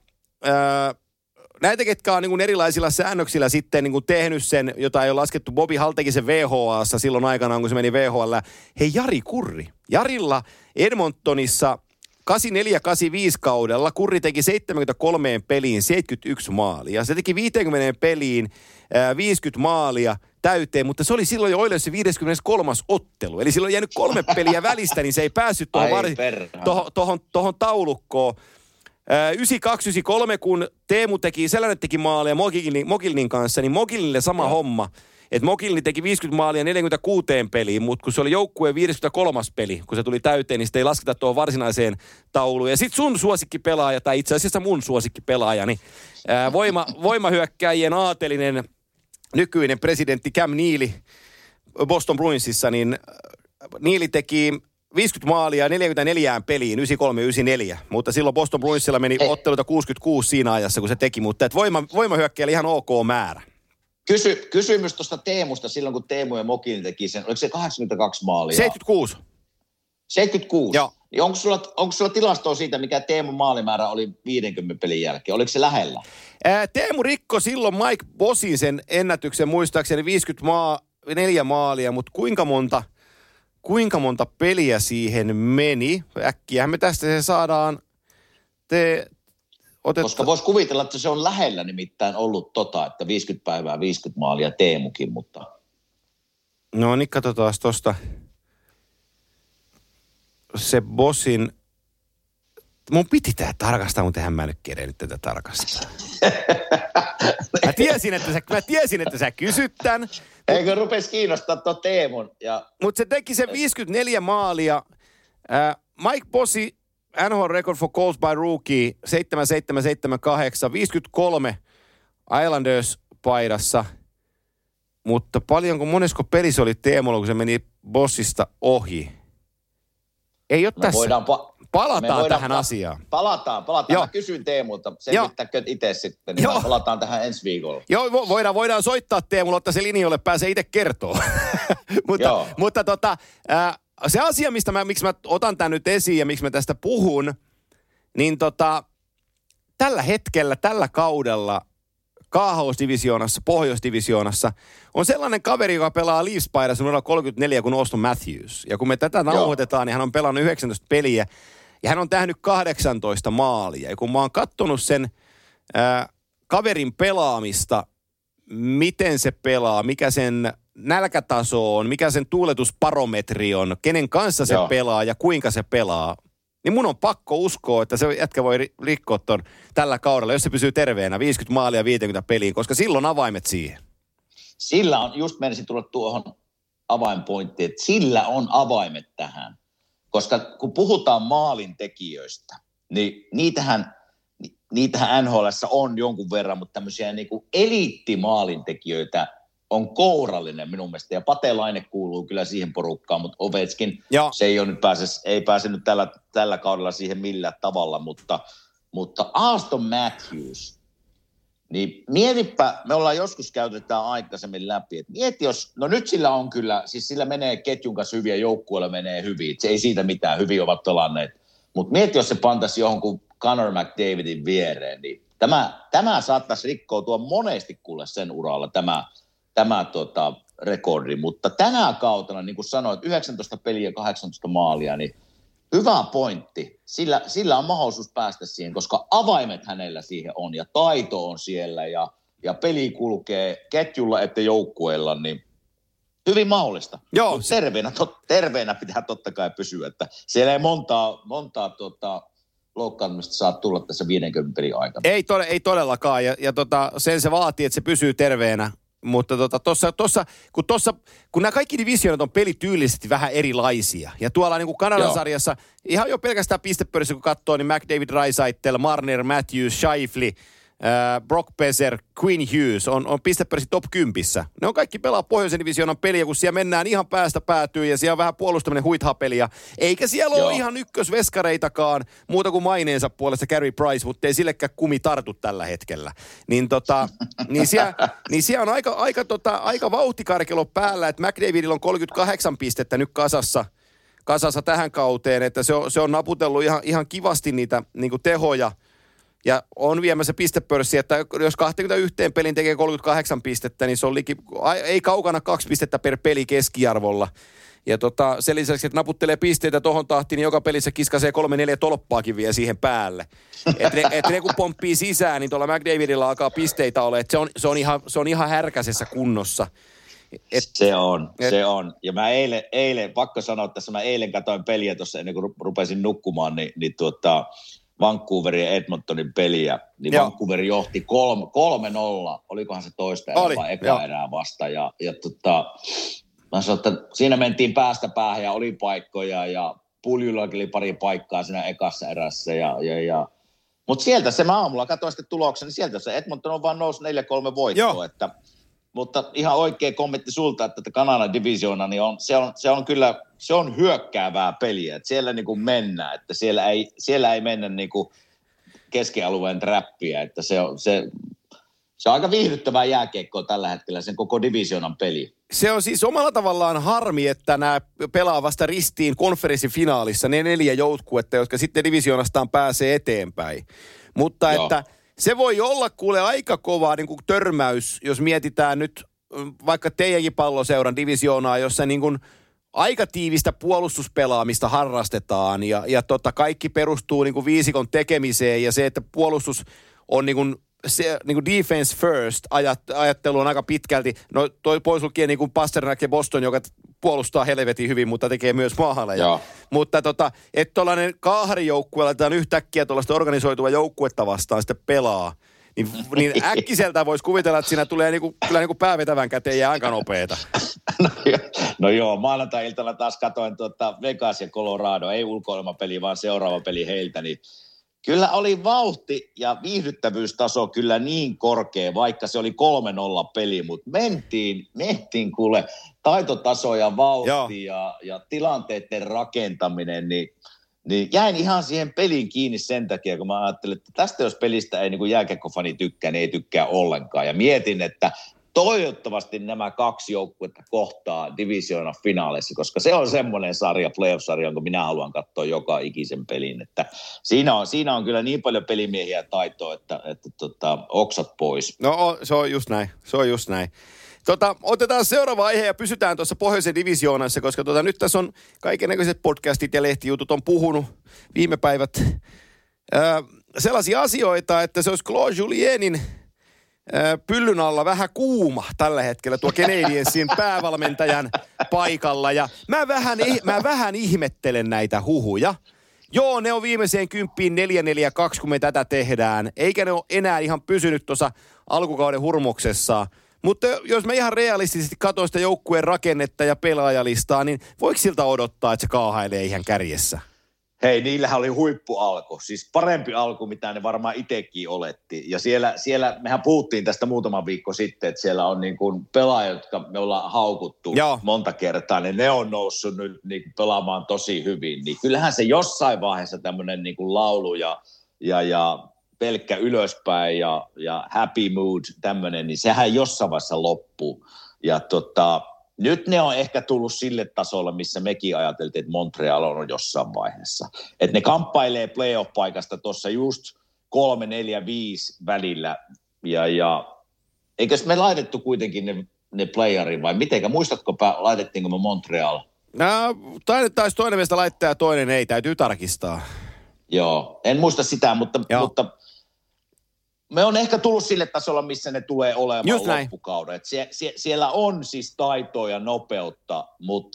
näitä, ketkä on niin erilaisilla säännöksillä sitten niin tehnyt sen, jota ei ole laskettu, Bobby Hull teki sen VHA:ssa silloin aikanaan, kun se meni VHL. Hei, Jari Kurri. Jarilla Edmontonissa 84-85 kaudella Kurri teki 73 peliin 71 maalia. Se teki 50 peliin 50 maalia täyteen, mutta se oli silloin jo Oilersin 53. ottelu. Eli silloin jäänyt 3 peliä välistä, niin se ei päässyt tuohon taulukkoon. 92-93, kun Teemu Selänne teki maalia Mogilnin kanssa, niin Mogilnille sama homma. Että Mogilni teki 50 maalia 46 peliin, mutta kun se oli joukkueen 53. peli, kun se tuli täyteen, niin sitä ei lasketa tuohon varsinaiseen tauluun. Ja sitten sun suosikkipelaaja, tai itse asiassa mun suosikkipelaaja, niin voimahyökkäjien aatelinen nykyinen presidentti Cam Neely Boston Bruinsissa, niin Neely teki 50 maalia 44 peliin, 93-94, mutta silloin Boston Bruinsilla meni otteluita 66 siinä ajassa, kun se teki, mutta voimahyökkäjä ihan ok määrä. Kysymys tuosta Teemusta silloin, kun Teemu ja Mogilny teki sen, oliko se 82 maalia? 76. 76? Joo. Niin onko sulla tilastoa siitä, mikä Teemun maalimäärä oli 50 pelin jälkeen? Oliko se lähellä? Teemu rikkoi silloin Mike Bossyn sen ennätyksen, muistaakseni 54 maalia, mutta kuinka monta peliä siihen meni? Äkkiähän me tästä se saadaan koska voisi kuvitella, että se on lähellä nimittäin ollut että 50 päivää, 50 maalia Teemukin, mutta... No niin, katsotaan tuosta. Se Bossin... Mun piti tää tarkastaa, mutta eihän mä nyt kerennyt tätä tarkastaa. Mä tiesin, että sä kysyt tän. Eikö rupesi kiinnostaa tuo Teemun? Mutta se teki sen 54 maalia. Mike Bossy, NHL record for goals by rookie, 7778, 53 Islanders-paidassa. mutta monesko pelissä oli Teemulla, kun se meni bossista ohi? Ei ole tässä. Palataan tähän asiaan. Palataan. Mä kysyn Teemulta, selvittäkö itse sitten, niin palataan tähän ensi viikolla. Joo, voidaan soittaa Teemulla, ottaa se linjoille, pääsee itse kertoa. mutta se asia, miksi mä otan tämän nyt esiin ja miksi mä tästä puhun, niin tällä hetkellä, tällä kaudella Kaahausdivisioonassa, Pohjoisdivisioonassa on sellainen kaveri, joka pelaa Leafs-paidassa numero 34 kuin Auston Matthews. Ja kun me tätä nauhoitetaan, niin hän on pelannut 19 peliä ja hän on tehnyt 18 maalia. Ja kun mä oon kattonut sen kaverin pelaamista, miten se pelaa, mikä sen nälkätaso on, mikä sen tuuletusbarometri on, kenen kanssa se pelaa ja kuinka se pelaa, niin mun on pakko uskoa, että se jätkä voi rikkoa ton tällä kaudella, jos se pysyy terveenä, 50 maalia 50 peliin, koska silloin avaimet siihen. Sillä on, just menisin tulla tuohon avainpointtiin, että sillä on avaimet tähän. Koska kun puhutaan maalintekijöistä, niin niitähän NHL:ssä on jonkun verran, mutta tämmöisiä niin kuin eliittimaalintekijöitä on kourallinen minun mielestä. Ja Patelainen kuuluu kyllä siihen porukkaan, mutta Ovechkin, se ei pääse nyt tällä kaudella siihen millään tavalla. Mutta Auston Matthews, niin mietipä, me ollaan joskus käytetään aikaisemmin läpi, että mieti jos, no nyt sillä on kyllä, siis sillä menee ketjun kanssa hyviä, joukkueella menee hyvin, se ei siitä mitään, hyvin ovat pelanneet. Mutta mieti jos se pantaisi johonkin Connor McDavidin viereen, niin tämä saattaisi rikkoutua monesti kuule sen uralla, tämä rekordi, mutta tänä kautena, niin kuin sanoit, 19 peliä, 18 maalia, niin hyvä pointti. Sillä on mahdollisuus päästä siihen, koska avaimet hänellä siihen on ja taito on siellä ja peli kulkee ketjulla että joukkueella, niin hyvin mahdollista. Joo. Terveenä pitää totta kai pysyä, että siellä ei montaa loukkaantumista saa tulla tässä 50 pelin aikana. Ei todellakaan ja sen se vaatii, että se pysyy terveenä. Mutta kun nämä kaikki divisioonat on pelityylisesti vähän erilaisia. Ja tuolla niin kuin Kanadan sarjassa, ihan jo pelkästään pistepörissä kun katsoo, niin McDavid, Draisaitl, Marner, Matthews, Scheifele, Brock Besser, Quinn Hughes on pistepörissä top 10. Ne on kaikki pelaa pohjoisen divisioonan peliä, kun siellä mennään ihan päästä päätyyn ja siellä on vähän puolustaminen huithapeliä. Eikä siellä ole ihan ykkösveskareitakaan muuta kuin maineensa puolesta Carey Price, mutta ei sillekään kumi tartu tällä hetkellä. Niin siellä on aika vauhtikarkelo päällä, että McDavidilla on 38 pistettä nyt kasassa tähän kauteen, että se on naputellut ihan kivasti niitä niin kuin tehoja. Ja on viemässä pistepörssi, että jos 21 pelin tekee 38 pistettä, niin se on ei kaukana 2 pistettä per peli keskiarvolla. Ja sen lisäksi, että naputtelee pisteitä tohon tahtiin, niin joka pelissä kiskasee 3-4 tolppaakin vielä siihen päälle. Että ne kun pomppii sisään, niin tuolla McDavidilla alkaa pisteitä olla, että se on ihan härkäisessä kunnossa. Se on. Ja mä eilen, pakko sanoa tässä, mä eilen katsoin peliä tuossa ennen kuin rupesin nukkumaan, niin Vancouverin ja Edmontonin peliä, niin Vancouver johti 3-0, olikohan se toista erää vai eka erää vasta. Ja mä sanoin, että siinä mentiin päästä päähän ja oli paikkoja ja Puljullakin oli pari paikkaa siinä ekassa erässä. Mutta sieltä se mä aamulla katsoin sitten tuloksen, niin sieltä se Edmonton on vaan noussut 4-3 voittoa. Mutta ihan oikea kommentti sulta, että Kanadan divisioona, niin se on kyllä, se on hyökkäävää peliä. Että siellä niin kuin mennään, että siellä ei mennä niin kuin keskialueen trappia. Että se on aika viihdyttävää jääkiekkoa tällä hetkellä, sen koko divisioonan peli. Se on siis omalla tavallaan harmi, että nämä pelaa vasta ristiin konferenssifinaalissa, ne 4 joukkuetta, jotka sitten divisioonastaan pääsee eteenpäin. Mutta että se voi olla kuule aika kova niin kuin törmäys, jos mietitään nyt vaikka teidänkin palloseuran divisioonaa, jossa niin kuin aika tiivistä puolustuspelaamista harrastetaan ja kaikki perustuu niin kuin viisikon tekemiseen ja se, että puolustus on niin kuin defense first ajattelu on aika pitkälti, no toi pois lukien niin kuin Pasternak ja Boston, joka puolustaa helvetin hyvin, mutta tekee myös maaleja. Mutta että tuollainen kahrijoukkue laitetaan yhtäkkiä tuollaista organisoitua joukkuetta vastaan sitten pelaa, niin äkkiseltä voisi kuvitella, että siinä tulee kyllä päävetävän käteen ja aika nopeeta. No joo, maanantai-iltana taas katoin Vegas ja Colorado, ei ulkoilmapeli, vaan seuraava peli heiltä, niin Kyllä oli vauhti ja viihdyttävyystaso kyllä niin korkea, vaikka se oli 3-0 peli, mutta mentiin kuule taitotaso ja vauhti ja tilanteiden rakentaminen, niin jäin ihan siihen peliin kiinni sen takia, kun mä ajattelin, että tästä jos pelistä ei niin kuin jääkiekkofani tykkää, niin ei tykkää ollenkaan. Ja mietin, että toivottavasti nämä kaksi joukkuetta kohtaa divisioonan finaaleissa, koska se on semmoinen sarja, playoff-sarja, jonka minä haluan katsoa joka ikisen pelin. Että siinä on kyllä niin paljon pelimiehiä ja taitoa, että oksat pois. No se on just näin. Otetaan seuraava aihe ja pysytään tuossa pohjoisen divisioonassa, koska nyt tässä on kaikennäköiset podcastit ja lehtijutut on puhunut viime päivät sellaisia asioita, että se olisi Claude Julienin pyllyn alla vähän kuuma tällä hetkellä tuo Canadiensin päävalmentajan paikalla. Ja mä vähän ihmettelen näitä huhuja. Joo, ne on viimeiseen 10-4-4-2, kun me tätä tehdään. Eikä ne ole enää ihan pysynyt tuossa alkukauden hurmoksessa. Mutta jos mä ihan realistisesti katson sitä joukkueen rakennetta ja pelaajalistaa, niin voiko siltä odottaa, että se kaahailee ihan kärjessä? Hei, niillähän oli huippualku, siis parempi alku, mitä ne varmaan itsekin oletti. Ja siellä mehän puhuttiin tästä muutama viikko sitten, että siellä on niin kuin pelaajat, jotka me ollaan haukuttu monta kertaa, niin ne on noussut nyt niin kuin pelaamaan tosi hyvin. Niin kyllähän se jossain vaiheessa tämmöinen niin kuin laulu ja pelkkä ylöspäin ja happy mood tämmöinen, niin sehän jossain vaiheessa loppuu. Ja nyt ne on ehkä tullut sille tasolle, missä mekin ajateltiin, että Montreal on jossain vaiheessa. Että ne kamppailee playoff-paikasta tuossa just 3, 4, 5 välillä. Ja eikös me laitettu kuitenkin ne playerin vai mitenkä? Muistatko, laitettiinko me Montreal? Taisi toinen meistä laittaa ja toinen ei. Täytyy tarkistaa. Joo, en muista sitä, mutta me on ehkä tullut sille tasolla, missä ne tulee olemaan loppukauden. Siellä on siis taitoa ja nopeutta,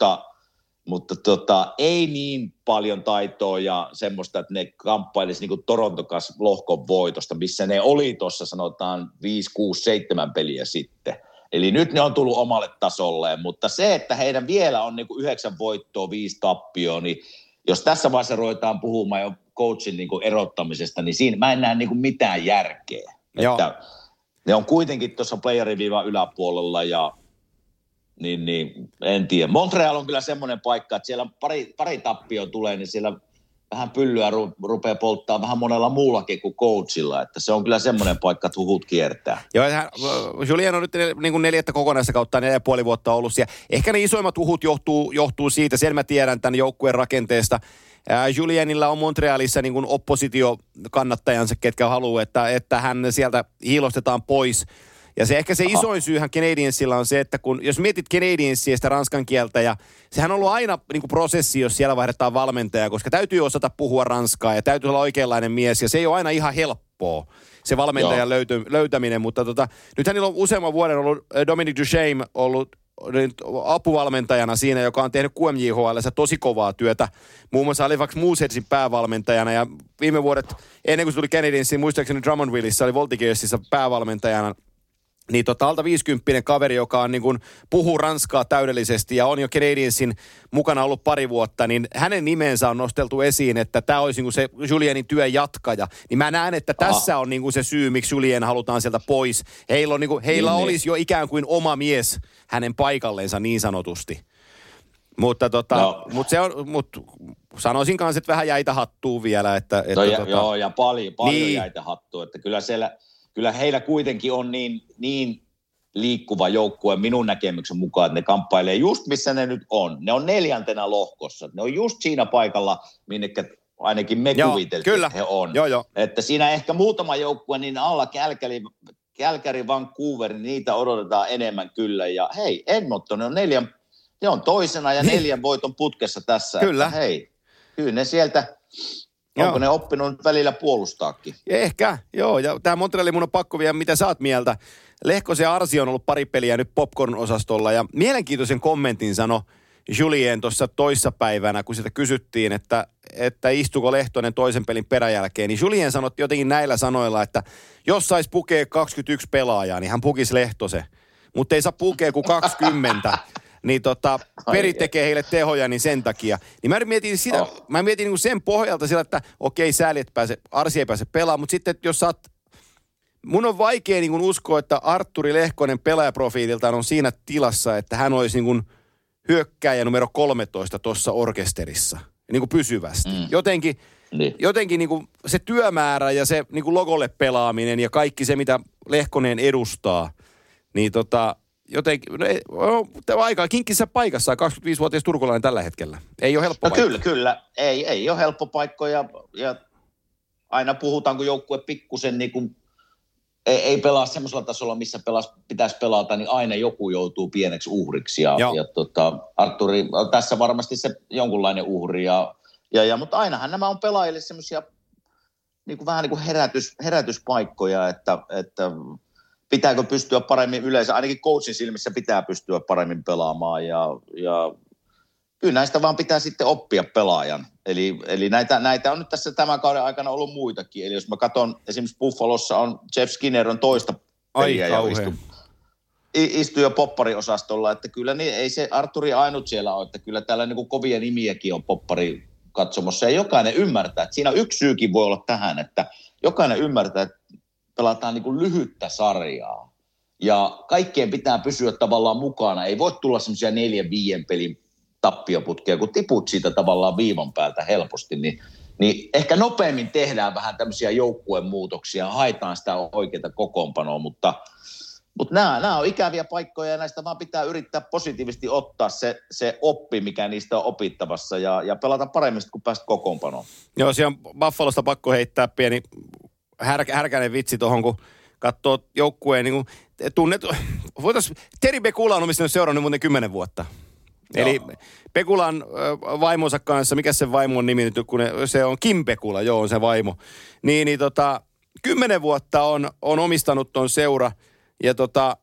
mutta ei niin paljon taitoa ja semmoista, että ne kamppailisi niin kuin Toronto kanssa lohkon voitosta, missä ne oli tuossa sanotaan 5, 6, 7 peliä sitten. Eli nyt ne on tullut omalle tasolleen, mutta se, että heidän vielä on niin kuin 9 voittoa, 5 tappioa, niin jos tässä vaiheessa ruvetaan puhumaan jo coachin niin kuin erottamisesta, niin siinä mä en näe niin kuin mitään järkeä. Että ne on kuitenkin tuossa playeriviivan yläpuolella ja niin, en tiedä. Montreal on kyllä semmoinen paikka, että siellä pari tappioa tulee, niin siellä vähän pyllyä rupeaa polttaa vähän monella muullakin kuin coachilla. Että se on kyllä semmoinen paikka, että huhut kiertää. Joo, Julien on nyt niin kuin 4. kokonaista kautta 4,5 vuotta ollut siellä. Ehkä ne isoimmat uhut johtuu siitä, sen mä tiedän tämän joukkueen rakenteesta. Julienilla on Montrealissa niin kuin oppositiokannattajansa, ketkä haluaa, että hän sieltä hiilostetaan pois. Ja se ehkä se isoin syyhän Canadiensilla on se, että jos mietit Canadiensia sitä ranskan kieltä, ja sehän on ollut aina niin kuin prosessi, jos siellä vaihdetaan valmentajaa, koska täytyy osata puhua ranskaa ja täytyy olla oikeanlainen mies, ja se ei ole aina ihan helppoa, se valmentajan löytäminen, mutta nyt hänellä on useamman vuoden ollut Dominic Duchesne ollut apuvalmentajana siinä, joka on tehnyt QMJHL:ssä tosi kovaa työtä. Muun muassa Halifax Mooseheadsin päävalmentajana ja viime vuodet, ennen kuin se tuli Canadiensiin, muistaakseni Drummondvilleissa oli Voltigiersissa päävalmentajana. Niin alta 50 kaveri, joka on niin kuin, puhuu ranskaa täydellisesti ja on jo Canadiensin mukana ollut pari vuotta, niin hänen nimensä on nosteltu esiin, että tämä olisi niin kuin se Julienin työn jatkaja. Niin mä näen, että tässä on niin kuin se syy, miksi Julien halutaan sieltä pois. Heillä, on, niin kuin, heillä olisi jo ikään kuin oma mies hänen paikalleensa niin sanotusti. Mutta sanoisin kanssa, että vähän jäitä hattuu vielä. Joo, ja paljon niin. Jäitä hattuu, että Kyllä heillä kuitenkin on niin liikkuva joukkue minun näkemyksen mukaan, että ne kamppailee just missä ne nyt on. Ne on 4. lohkossa. Ne on just siinä paikalla, minnekä ainakin me kuviteltiin, että he on. Joo. Että siinä ehkä muutama joukkue niin alla Calgary, Vancouver, niin niitä odotetaan enemmän kyllä. Ja hei, Edmonton ne on toisena ja 4 voiton putkessa tässä. Kyllä. Että, hei, kyllä ne sieltä... Onko ne oppinut välillä puolustaakin? Ehkä, joo. Ja tämä Montreali mun on pakko vielä, mitä sä oot mieltä. Lehkosen ja Arsi on ollut pari peliä nyt popcorn-osastolla ja mielenkiintoisen kommentin sanoi Julien tuossa toissapäivänä, kun sitä kysyttiin, että istuuko Lehtonen toisen pelin peräjälkeen. Niin Julien sanoi jotenkin näillä sanoilla, että jos sais pukea 21 pelaajaa, niin hän pukisi Lehtosen. Mutta ei saa pukea kuin 20. niin Peri tekee heille tehoja niin sen takia. Niin mä mietin sitä, mä mietin niin sen pohjalta sillä, että okei, sääli, että Arsi ei pääse pelaamaan, mutta sitten jos sä oot, mun on vaikea niin uskoa, että Artturi Lehkonen pelaajaprofiililtaan on siinä tilassa, että hän olisi niin hyökkääjä numero 13 tuossa orkesterissa, niin pysyvästi. Jotenkin niin kuin se työmäärä ja se niin kuin logolle pelaaminen ja kaikki se, mitä Lehkonen edustaa, niin jotenkin, aika kinkkisessä paikassa 25-vuotias turkulainen tällä hetkellä. Ei ole helppo paikka. Kyllä. Ei ole helppo paikka ja aina puhutaan, kun joukkue pikkusen niin kuin ei pelaa semmoisella tasolla, missä pitäisi pelata, niin aina joku joutuu pieneksi uhriksi. Ja Artturi on tässä varmasti se jonkunlainen uhri. Mutta ainahan nämä on pelaajille semmoisia niin kuin vähän niin kuin herätyspaikkoja, että pitääkö pystyä paremmin yleensä, ainakin coachin silmissä pitää pystyä paremmin pelaamaan ja kyllä näistä vaan pitää sitten oppia pelaajan. Eli näitä on nyt tässä tämän kauden aikana ollut muitakin. Eli jos mä katson, esimerkiksi Buffalossa on Jeff Skinner on toista peliä ja istuu jo poppariosastolla, että kyllä niin, ei se Artturi ainut siellä ole, että kyllä täällä niin kuin kovia nimiäkin on poppari katsomossa ja jokainen ymmärtää, että siinä yksi syykin voi olla tähän, että jokainen ymmärtää, että pelataan niin kuin lyhyttä sarjaa ja kaikkien pitää pysyä tavallaan mukana. Ei voi tulla semmoisia 4-5 pelin tappioputkia, kun tiput siitä tavallaan viivan päältä helposti, niin ehkä nopeammin tehdään vähän tämmöisiä joukkueen muutoksia, haetaan sitä oikeaa kokoonpanoa, mutta nämä on ikäviä paikkoja ja näistä vaan pitää yrittää positiivisesti ottaa se oppi, mikä niistä on opittavassa ja pelata paremmin, kun päästä kokoonpanoon. Joo, siellä on Buffalosta pakko heittää pieni härkäinen vitsi tuohon, kun katsoo joukkueen, niin Terry Pegula on omistanut seuran nyt muuten 10 vuotta. Joo. Eli Pekulan vaimonsa kanssa, mikä se vaimon nimi nyt, kun se on Kim Pekula, joo, on se vaimo. 10 vuotta on omistanut ton seura, ja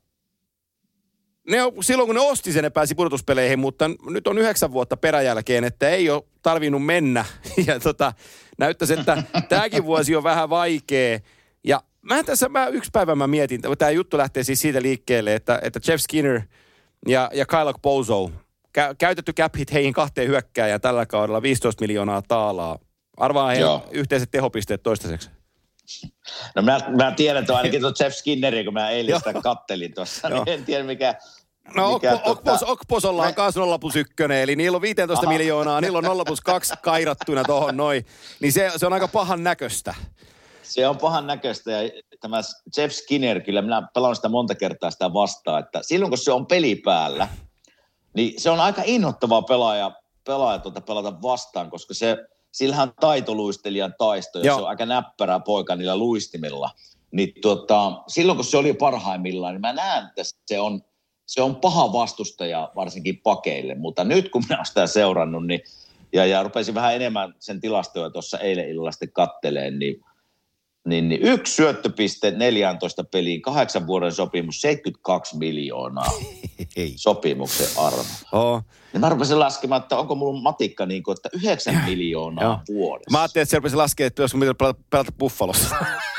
silloin kun ne osti sen, ne pääsi pudotuspeleihin, mutta nyt on 9 vuotta peräjälkeen, että ei ole tarvinnut mennä, ja näyttäisi, että tämäkin vuosi on vähän vaikea, ja yksi päivä mä mietin, tämä juttu lähtee siis siitä liikkeelle, että Jeff Skinner ja Kyle Okposo, käytetty cap hit heihin 2 hyökkääjään tällä kaudella 15 miljoonaa taalaa. Arvaa heidän yhteiset tehopisteet toistaiseksi. No mä tiedän ainakin tuon Jeff Skinnerin, kun mä eilen sitä kattelin tuossa, niin en tiedä mikä... No Okposolla on kanssa 0+1, eli niillä on 15 miljoonaa, niillä on 0+2 kairattuna tuohon noin, niin se on aika pahan näköistä. Se on pahan näköistä ja tämä Jeff Skinner, kyllä minä pelaan sitä monta kertaa sitä vastaan, että silloin kun se on peli päällä, niin se on aika inhottavaa pelaaja pelata vastaan, koska sillähän on taitoluistelijan taisto ja se on aika näppärää poika niillä luistimilla. Niin silloin kun se oli parhaimmillaan, niin mä näen, että se on paha vastustaja varsinkin pakeille, mutta nyt kun minä olen sitä seurannut, niin, ja rupesin vähän enemmän sen tilastoja tuossa eilen illalla sitten katteleen, niin 1 syöttöpiste 14 peliin, 8 vuoden sopimus, 72 miljoonaa sopimuksen arvo. Niin mä rupesin laskemaan, että onko mulla matikka niin kuin, että 9 miljoonaa vuodessa. Mä ajattelin, että se rupesin laskemaan, että jos mitä pelata Buffalossa.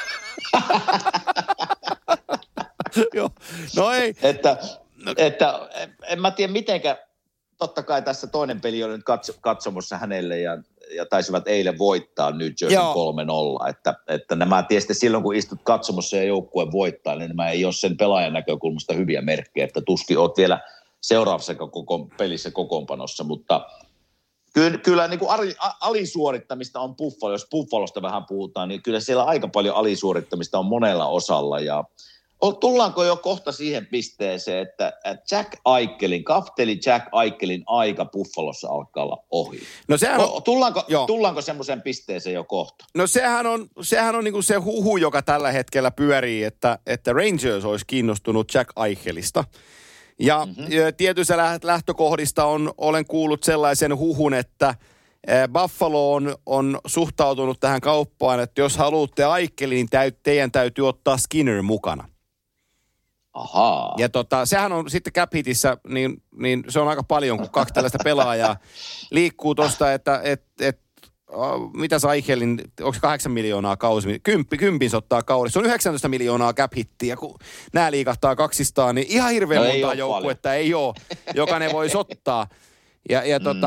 Joo, no ei. Että en mä tiedä mitenkä, totta kai tässä toinen peli oli nyt katsomossa hänelle ja taisivat eilen voittaa New Jersey 3-0, että nämä tietysti silloin kun istut katsomossa ja joukkue voittaa, niin nämä ei ole sen pelaajan näkökulmasta hyviä merkkejä, että tuskin olet vielä seuraavassa pelissä kokoonpanossa, mutta kyllä niin kuin alisuorittamista on Buffalo, jos Buffalosta vähän puhutaan, niin kyllä siellä aika paljon alisuorittamista on monella osalla ja tullaanko jo kohta siihen pisteeseen, että kapteeni Jack Eichelin aika Buffalossa alkaa olla ohi? No tullaanko semmoisen pisteeseen jo kohta? No sehän on niinku se huhu, joka tällä hetkellä pyörii, että Rangers olisi kiinnostunut Jack Eichelista. Ja tietyissä lähtökohdista olen kuullut sellaisen huhun, että Buffalo on suhtautunut tähän kauppaan, että jos haluatte Eichelin, niin teidän täytyy ottaa Skinner mukana. Ahaa. Ja sehän on sitten cap hitissä, niin se on aika paljon, kun 2 tällaista pelaajaa liikkuu tuosta, että mitä Eichelin, onko 8 miljoonaa kausi, 10 se ottaa kaudessa. Se on 19 miljoonaa cap-hittiä, kun nämä liikahtaa kaksistaan, niin ihan hirveän montaa joukkuetta ei ole, joka ne voisi ottaa. Ja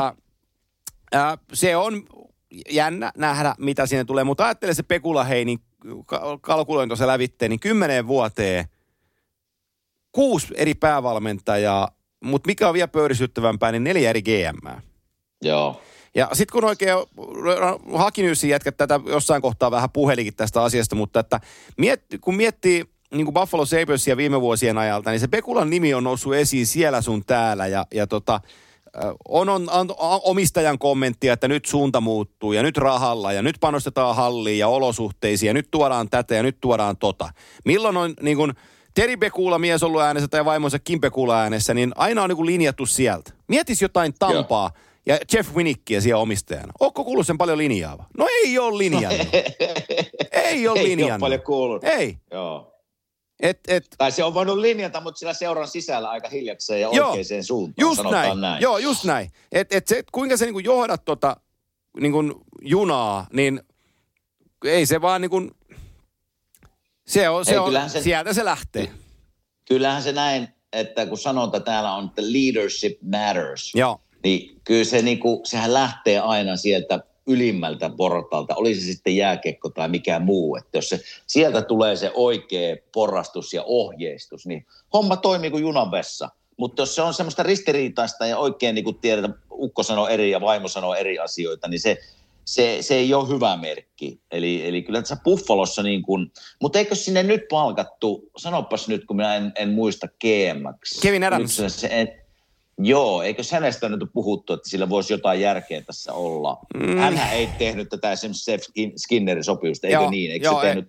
se on jännä nähdä, mitä siinä tulee, mutta ajattele se Pekula, hei, niin kalkuloin tuossa lävitteen, niin 10 vuoteen 6 eri päävalmentajaa, mutta mikä on vielä pöyristyttävämpää, niin 4 eri GM:ää. Joo. Ja sitten kun oikein Hakinyysin jätkät tätä jossain kohtaa vähän puhelikin tästä asiasta, mutta että kun miettii niin kuin Buffalo Sabresia viime vuosien ajalta, niin se Pekulan nimi on noussut esiin siellä sun täällä ja on omistajan kommenttia, että nyt suunta muuttuu ja nyt rahalla ja nyt panostetaan halliin ja olosuhteisiin ja nyt tuodaan tätä ja nyt tuodaan tota. Milloin on niin kuin Terry Pekula mies ollut äänessä tai vaimonsa Kim Pekula äänessä, niin aina on niin kuin linjattu sieltä. Mietis jotain Tampaa ja Jeff Winnickia siellä omistajana. Ootko kuullut sen paljon linjaava? No ei ole linjannut. Ei ole paljon kuullut. Ei. Joo. Tai se on voinut linjata, mutta sillä seuran sisällä aika hiljakseen ja oikeaan suuntaan, just näin. Joo, just näin. Kuinka se niinku johdat niinku junaa, niin ei se vaan niinku, sieltä se lähtee. Kyllähän se näin, että kun sanonta täällä on, että leadership matters, joo. Niin kyllä se niinku, sehän lähtee aina sieltä ylimmältä portaalta, oli se sitten jääkiekko tai mikä muu, että jos sieltä tulee se oikea porrastus ja ohjeistus, niin homma toimii kuin junanvessa. Mutta jos se on semmoista ristiriitaista ja oikein niin kuin tiedetään, ukko sanoo eri ja vaimo sanoo eri asioita, niin se ei ole hyvä merkki. Eli kyllä tässä Buffalossa niin kuin, mutta eikö sinne nyt palkattu, sanopas nyt kun minä en muista GM:ksi. Kevin Adams. Joo, eikö hänestä nyt puhuttu, että sillä voisi jotain järkeä tässä olla? Hänhän ei tehnyt tätä esimerkiksi Jeff Skinnerin sopimusta, eikö niin? Eikö se tehnyt?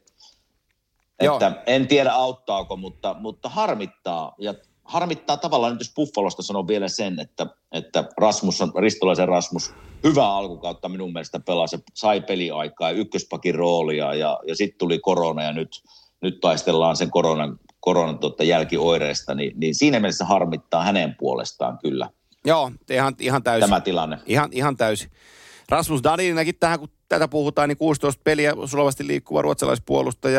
Että en tiedä auttaako, mutta harmittaa. Ja harmittaa tavallaan nyt, jos Buffalosta sanoo vielä sen, että Ristolaisen Rasmus, hyvä alkukautta minun mielestä pelasi, sai peliaikaa ja ykköspakin roolia ja sitten tuli korona ja nyt taistellaan sen koronan jälkioireista, niin siinä mielessä harmittaa hänen puolestaan kyllä. Joo, ihan täysin. Tämä tilanne. Ihan täysin. Rasmus Dahlinakin tähän, kun tätä puhutaan, niin 16 peliä sulavasti liikkuva ruotsalaispuolustaja,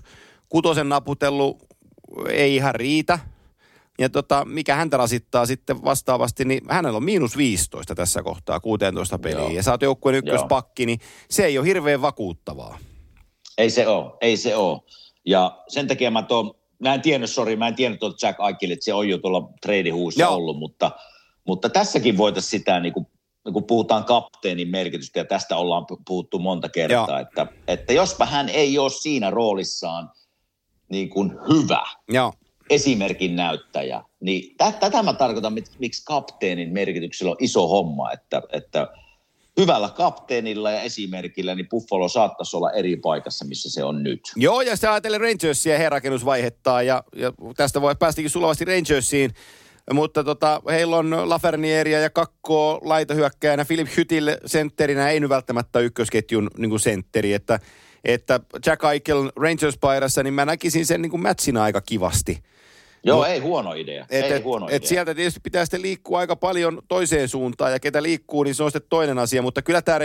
1+6 naputellut ei ihan riitä. Ja mikä häntä rasittaa sitten vastaavasti, niin hänellä on -15 tässä kohtaa 16 peliä. Joo. Ja sä oot joukkueen ykköspakki, niin se ei ole hirveän vakuuttavaa. Ei se ole. Ja sen takia mä en tiennyt tuolta Jack Eichelin, että se on jo tuolla treidihuussa ollut, mutta tässäkin voitaisiin sitä, niin kun puhutaan kapteenin merkitystä, ja tästä ollaan puhuttu monta kertaa, että jospa hän ei ole siinä roolissaan niin kuin hyvä esimerkin näyttäjä, niin tätä mä tarkoitan, miksi kapteenin merkityksellä on iso homma, että hyvällä kapteenilla ja esimerkillä, niin Buffalo saattaisi olla eri paikassa, missä se on nyt. Joo, ja sitten ajatellen Rangersia heräkennusvaihetta, ja tästä päästikin sulavasti Rangersiin, mutta heillä on Lafrenieria ja Kakkoa laitahyökkäjänä, Philip Hytille sentterinä, ei nyt välttämättä ykkösketjun niin kuin sentteri, että Jack Eichel Rangers-paidassa, niin mä näkisin sen niin kuin matchina aika kivasti. Joo, ei huono idea. Sieltä tietysti pitää sitten liikkua aika paljon toiseen suuntaan, ja ketä liikkuu, niin se on sitten toinen asia, mutta kyllä tämä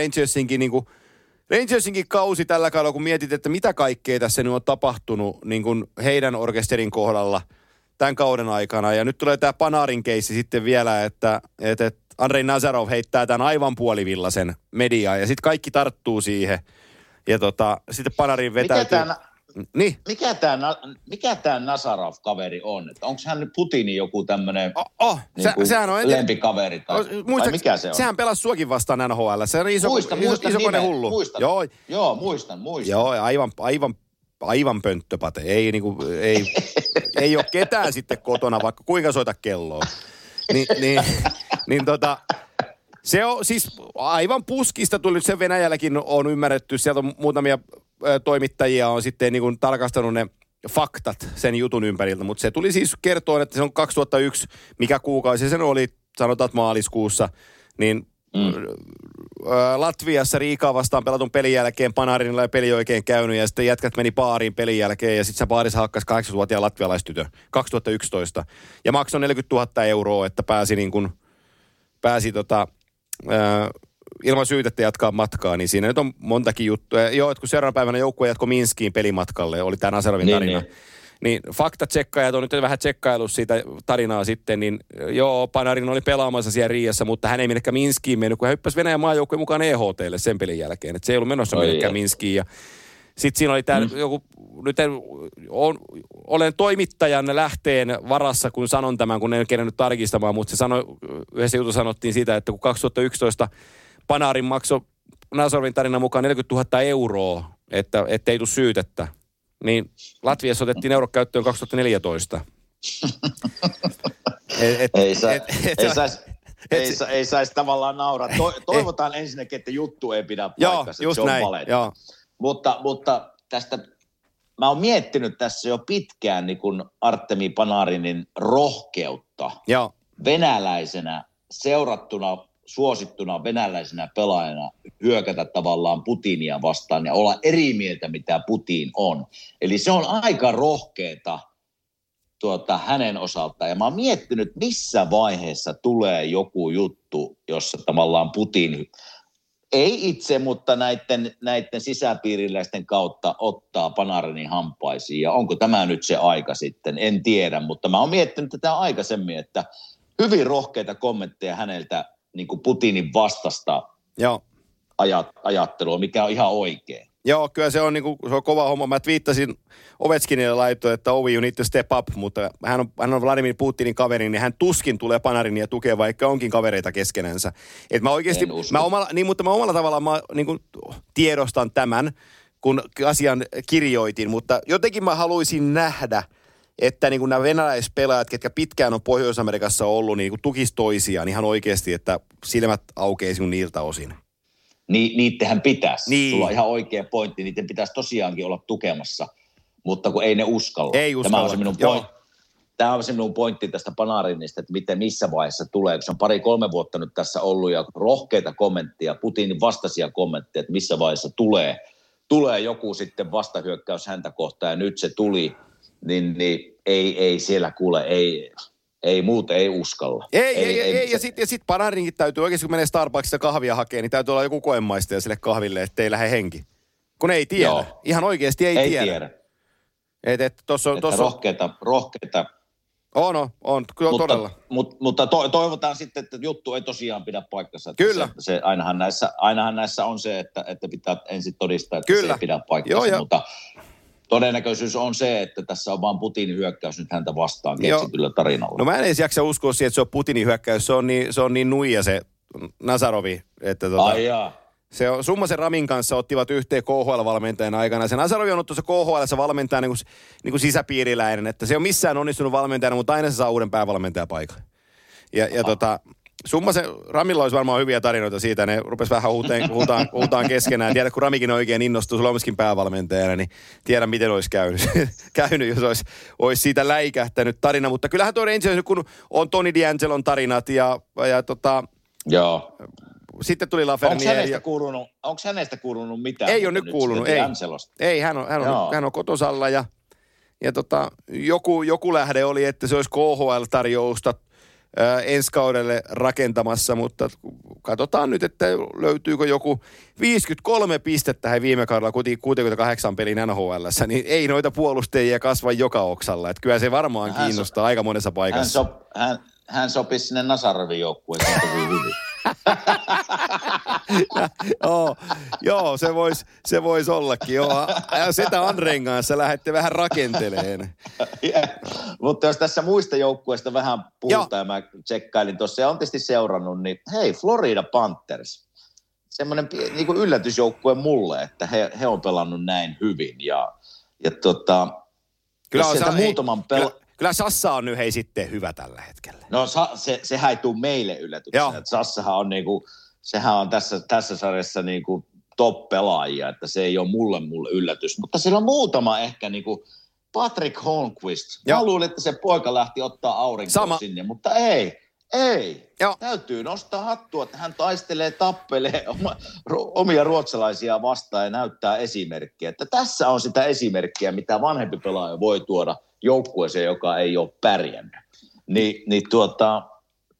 Rangersinkin kausi tällä kaudella, kun mietit, että mitä kaikkea tässä nyt on tapahtunut niin kuin heidän orkesterin kohdalla tämän kauden aikana, ja nyt tulee tämä Panarin keissi sitten vielä, että Andrei Nazarov heittää tämän aivan puolivillaisen mediaan, ja sitten kaikki tarttuu siihen, ja sitten Panarin vetäytyy. Niin. Mikä tämä Nazarov-kaveri on? Onko hän nyt Putinin joku tämmöinen lempikaveri? Tai mikä se on? Sehän pelasi suokin vastaan NHL. Se on iso kone hullu. Joo, muistan. Joo, aivan pönttöpate. Ei ole ketään sitten kotona, vaikka kuinka soita kelloa. Se on siis aivan puskista tuli nyt, se Venäjälläkin on ymmärretty. Sieltä on muutamia toimittajia on sitten niin kuin tarkastanut ne faktat sen jutun ympäriltä, mutta se tuli siis kertoa, että se on 2001, mikä kuukausi sen oli, sanotaan maaliskuussa, niin Latviassa Riikaa vastaan pelatun pelin jälkeen Panarinilla ei peli oikein käynyt, ja sitten jätkät meni baariin pelin jälkeen, ja sitten se baarissa hakkas 8-vuotiaan latvialaistytön 2011, ja maksoi 40 000 €, että pääsi ilman syytettä jatkaa matkaa, niin siinä nyt on montakin juttuja. Joo, että kun seuraavana päivänä joukkue jatkoi Minskiin pelimatkalle, oli tämä Nazarovin tarina. Niin faktatsekkaajat on nyt vähän tsekkaillut siitä tarinaa sitten, niin joo, Panarin oli pelaamassa siellä Riiassa, mutta hän ei minnekään Minskiin mennyt, kun hän hyppäsi Venäjän maajoukkueen mukaan EHT:lle sen pelin jälkeen. Että se ei ollut menossa minnekään Minskiin. Ja sitten siinä oli tämä joku, nyt olen toimittajan lähteen varassa, kun sanon tämän, kun en kerännyt tarkistamaan, mutta se sanoi, yhdessä jutussa sanottiin siitä, että kun 2011 Panarin maksoi Nazarovin tarinan mukaan 40 000 euroa, että ei tule syytettä. Niin Latviassa otettiin eurot käyttöön 2014. Ei saisi tavallaan nauraa. Toivotaan ensinnäkin, että juttu ei pidä paikkansa, että se on valetta. Mutta tästä, mä oon miettinyt tässä jo pitkään niin kuin Artemi Panarinin rohkeutta venäläisenä, suosittuna venäläisenä pelaajana hyökätä tavallaan Putinia vastaan ja olla eri mieltä, mitä Putin on. Eli se on aika rohkeata hänen osaltaan. Ja mä oon miettinyt, missä vaiheessa tulee joku juttu, jossa tavallaan Putin, ei itse, mutta näiden sisäpiiriläisten kautta ottaa Panarinin hampaisiin. Ja onko tämä nyt se aika sitten? En tiedä, mutta mä oon miettinyt tätä aikaisemmin, että hyvin rohkeita kommentteja häneltä niin kuin Putinin vastasta ajattelua, mikä on ihan oikein. Joo, kyllä se on, se on kova homma. Mä twiittasin Ovechkinille laitoin, että Ovi, you need to step up, mutta hän on Vladimir Putinin kaveri, niin hän tuskin tulee Panarinia tukea, vaikka onkin kavereita keskenänsä. Et mä oikeasti, mä omalla tavallaan niin kuin tiedostan tämän, kun asian kirjoitin, mutta jotenkin mä haluaisin nähdä, että niin kuin nämä venäläispelaajat, ketkä pitkään on Pohjois-Amerikassa ollut, niin tukisi toisiaan ihan oikeasti, että silmät aukeisi niiltä osin. Niittenhän pitäisi. Niin. Sulla on ihan oikea pointti. Niiden pitäisi tosiaankin olla tukemassa, mutta kun ei ne uskalla. Ei uskalla. Tämä on se minun pointti tästä Panarinista, että missä vaiheessa tulee. Kun se on 2-3 vuotta nyt tässä ollut ja rohkeita kommentteja, Putinin vastaisia kommentteja, että missä vaiheessa tulee joku sitten vastahyökkäys häntä kohtaan ja nyt se tuli, niin ei siellä kuule, ei muuta, ei uskalla. Ei. Ja sitten Panarinkin täytyy oikeasti, kun menee Starbucksista kahvia hakee, niin täytyy olla joku koemaistaja sille kahville, ettei lähde henki. Kun ei tiedä. Joo. Ihan oikeasti ei tiedä. Rohkeita. On, kyllä todella. Mutta toivotaan sitten, että juttu ei tosiaan pidä paikkansa. Kyllä. Se, ainahan näissä on se, että pitää ensin todistaa, että se ei pidä paikkansa. Joo. Mutta todennäköisyys on se, että tässä on vaan Putinin hyökkäys nyt häntä vastaan keksityllä tarinalla. No mä en edes jaksa uskoa siihen, että se on Putinin hyökkäys. Se on niin nuija se Nazarovi. Että se on Summasen Ramin kanssa ottivat yhteen KHL-valmentajan aikana. Se Nazarovi on ollut tuossa KHL:ssä valmentajana niin kuin sisäpiiriläinen. Että se ei ole missään onnistunut valmentajana, mutta aina se saa uuden päävalmentajapaikan. Summasen Ramilla olisi varmaan hyviä tarinoita siitä. Ne rupesi vähän huutaan keskenään. Tiedä, kun Ramikin oikein innostuu Suomessakin päävalmentajana, niin tiedä, miten olisi käynyt jos olisi siitä läikähtänyt tarina. Mutta kyllähän tuo Rangers, kun on Tony DeAngelon tarinat Joo. Sitten tuli Lafreniere. Onko hänestä kuulunut mitään? Ei ole nyt kuulunut, ei. Hän on kotosalla ja joku lähde oli, että se olisi KHL-tarjousta ensi kaudelle rakentamassa, mutta katsotaan nyt, että löytyykö joku 53 pistettä hän viime kaudella 68 pelin NHL:ssä, niin ei noita puolustajia kasva joka oksalla. Että kyllä se varmaan kiinnostaa aika monessa paikassa. Hän sopisi sinne Nazarovin joukkueeseen tosi hyvin. Joo, se vois ollakin. Joo, setä Andren kanssa lähdette vähän rakenteleen. Mutta jos tässä muista joukkueista vähän puhutaan, ja mä tsekkailin tuossa ja on tietysti seurannut, niin hei, Florida Panthers. Semmoinen niin kuin yllätysjoukkue mulle, että he on pelannut näin hyvin. Kyllä Sassa on nyt sitten hyvä tällä hetkellä. No sehän ei tule meille yllätyksenä. Sassahan on sehän on tässä sarjassa niinku top-pelaajia, että se ei ole mulle yllätys. Mutta siellä on muutama ehkä niinku Patrick Holmqvist. Mä luulin, että se poika lähti ottaa aurinkoa sinne, mutta ei. Joo. Täytyy nostaa hattua, että hän tappelee omia ruotsalaisia vastaan ja näyttää esimerkkiä. Että tässä on sitä esimerkkiä, mitä vanhempi pelaaja voi tuoda joukkueeseen, joka ei ole pärjännyt.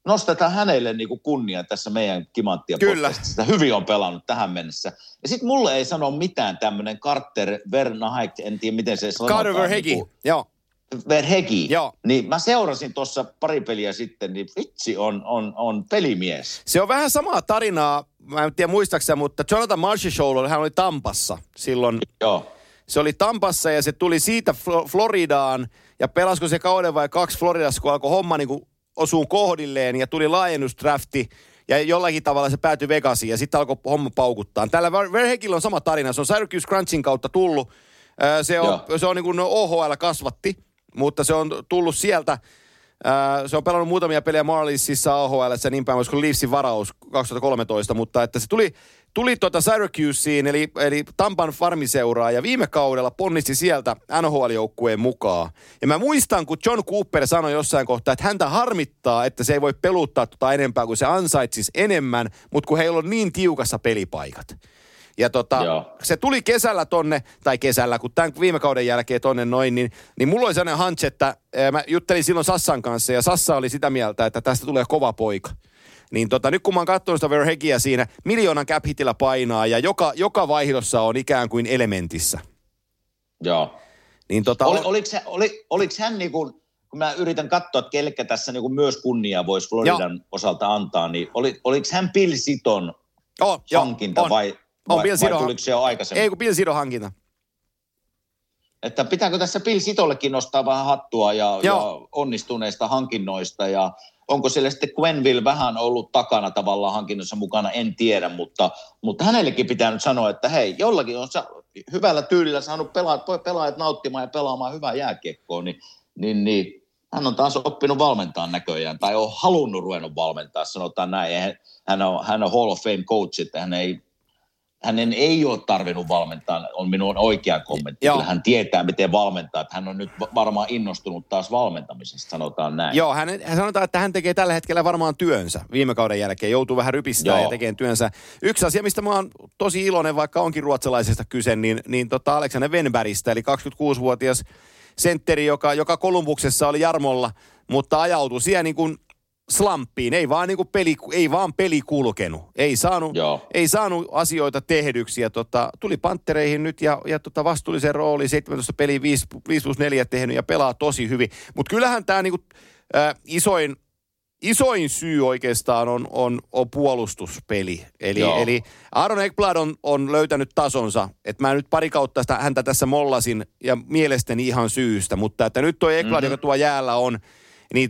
nostetaan hänelle niin kuin kunnia tässä meidän Kimanttia podcastissa. Hyvin on pelannut tähän mennessä. Ja sitten mulle ei sano mitään tämmöinen Carter Verhaeghe, en tiedä miten se sanotaan. Carter Verhaeghe, niin joo. Verhaeghe. Joo. Niin mä seurasin tuossa pari peliä sitten, niin vitsi on pelimies. Se on vähän samaa tarinaa, mä en tiedä muistaakseni, mutta Jonathan Marchessault, hän oli Tampassa silloin. Joo. Se oli Tampassa ja se tuli siitä Floridaan ja pelasko se kauden vai 2 Floridassa, kun alkoi homma niin kuin osuu kohdilleen ja tuli laajennusdrafti ja jollakin tavalla se päätyi Vegasiin ja sitten alkoi homma paukuttaa. Tällä Verhaeghellä on sama tarina, se on Syracuse Crunchin kautta tullut. Se on niin kuin OHL kasvatti, mutta se on tullut sieltä. Se on pelannut muutamia pelejä Marlinsissa, AHL:ssä ja niin päin, koska Leafsin varaus 2013, mutta että se tuli Syracuseen, eli Tampan farmiseuraa, ja viime kaudella ponnisti sieltä NHL-joukkueen mukaan. Ja mä muistan, kun John Cooper sanoi jossain kohtaa, että häntä harmittaa, että se ei voi peluttaa enempää, kuin se ansaitsisi enemmän, mutta kun heillä on niin tiukassa pelipaikat. Ja se tuli kesällä, kun tämän viime kauden jälkeen tonne noin, niin mulla oli sellainen hunch, että mä juttelin silloin Sassan kanssa, ja Sassa oli sitä mieltä, että tästä tulee kova poika. Niin nyt kun mä oon katsonut sitä Verhaegheä siinä, 1 miljoonan cap-hitillä painaa, ja joka vaihdossa on ikään kuin elementissä. Joo. Niin oliko hän niin kuin, kun mä yritän katsoa, että kellekä tässä niin kuin myös kunniaa voisi Floridan osalta antaa, niin oliko hän Bill Siton hankinta vai tuliko se jo aikaisemmin? Ei, kun Bill Siton hankinta. Että pitääkö tässä Bill Sitollekin nostaa vähän hattua ja onnistuneista hankinnoista ja onko siellä sitten Quenneville vähän ollut takana tavallaan hankinnoissa mukana, en tiedä, mutta hänellekin pitää nyt sanoa, että hei, jollakin on hyvällä tyylillä saanut pelaajat nauttimaan ja pelaamaan hyvää jääkiekkoa, niin hän on taas oppinut valmentaa näköjään, tai on halunnut ruvennut valmentaa, sanotaan näin. Hän on Hall of Fame coach, että hänen ei ole tarvinnut valmentaa, on minun oikea kommentti. Kyllä hän tietää, miten valmentaa, että hän on nyt varmaan innostunut taas valmentamisesta, sanotaan näin. Joo, hän sanotaan, että hän tekee tällä hetkellä varmaan työnsä viime kauden jälkeen, joutuu vähän rypistää ja tekee työnsä. Yksi asia, mistä mä oon tosi iloinen, vaikka onkin ruotsalaisesta kyse, niin Alexander Wennbergistä, eli 26-vuotias sentteri, joka Kolumbuksessa oli Jarmolla, mutta ajautui siellä niin kuin slamppiin, ei vaan peli kulkenut. Ei saanut asioita tehdyksi ja tuli Panttereihin nyt ja vastuullisen rooli 17 peliä 5+4 tehnyt ja pelaa tosi hyvin. Mutta kyllähän tämä niinku, isoin syy oikeastaan on puolustuspeli. Eli Aaron Ekblad on löytänyt tasonsa. Että mä nyt pari kautta häntä tässä mollasin ja mielestäni ihan syystä, mutta että nyt toi Ekblad, joka tuo jäällä on, niin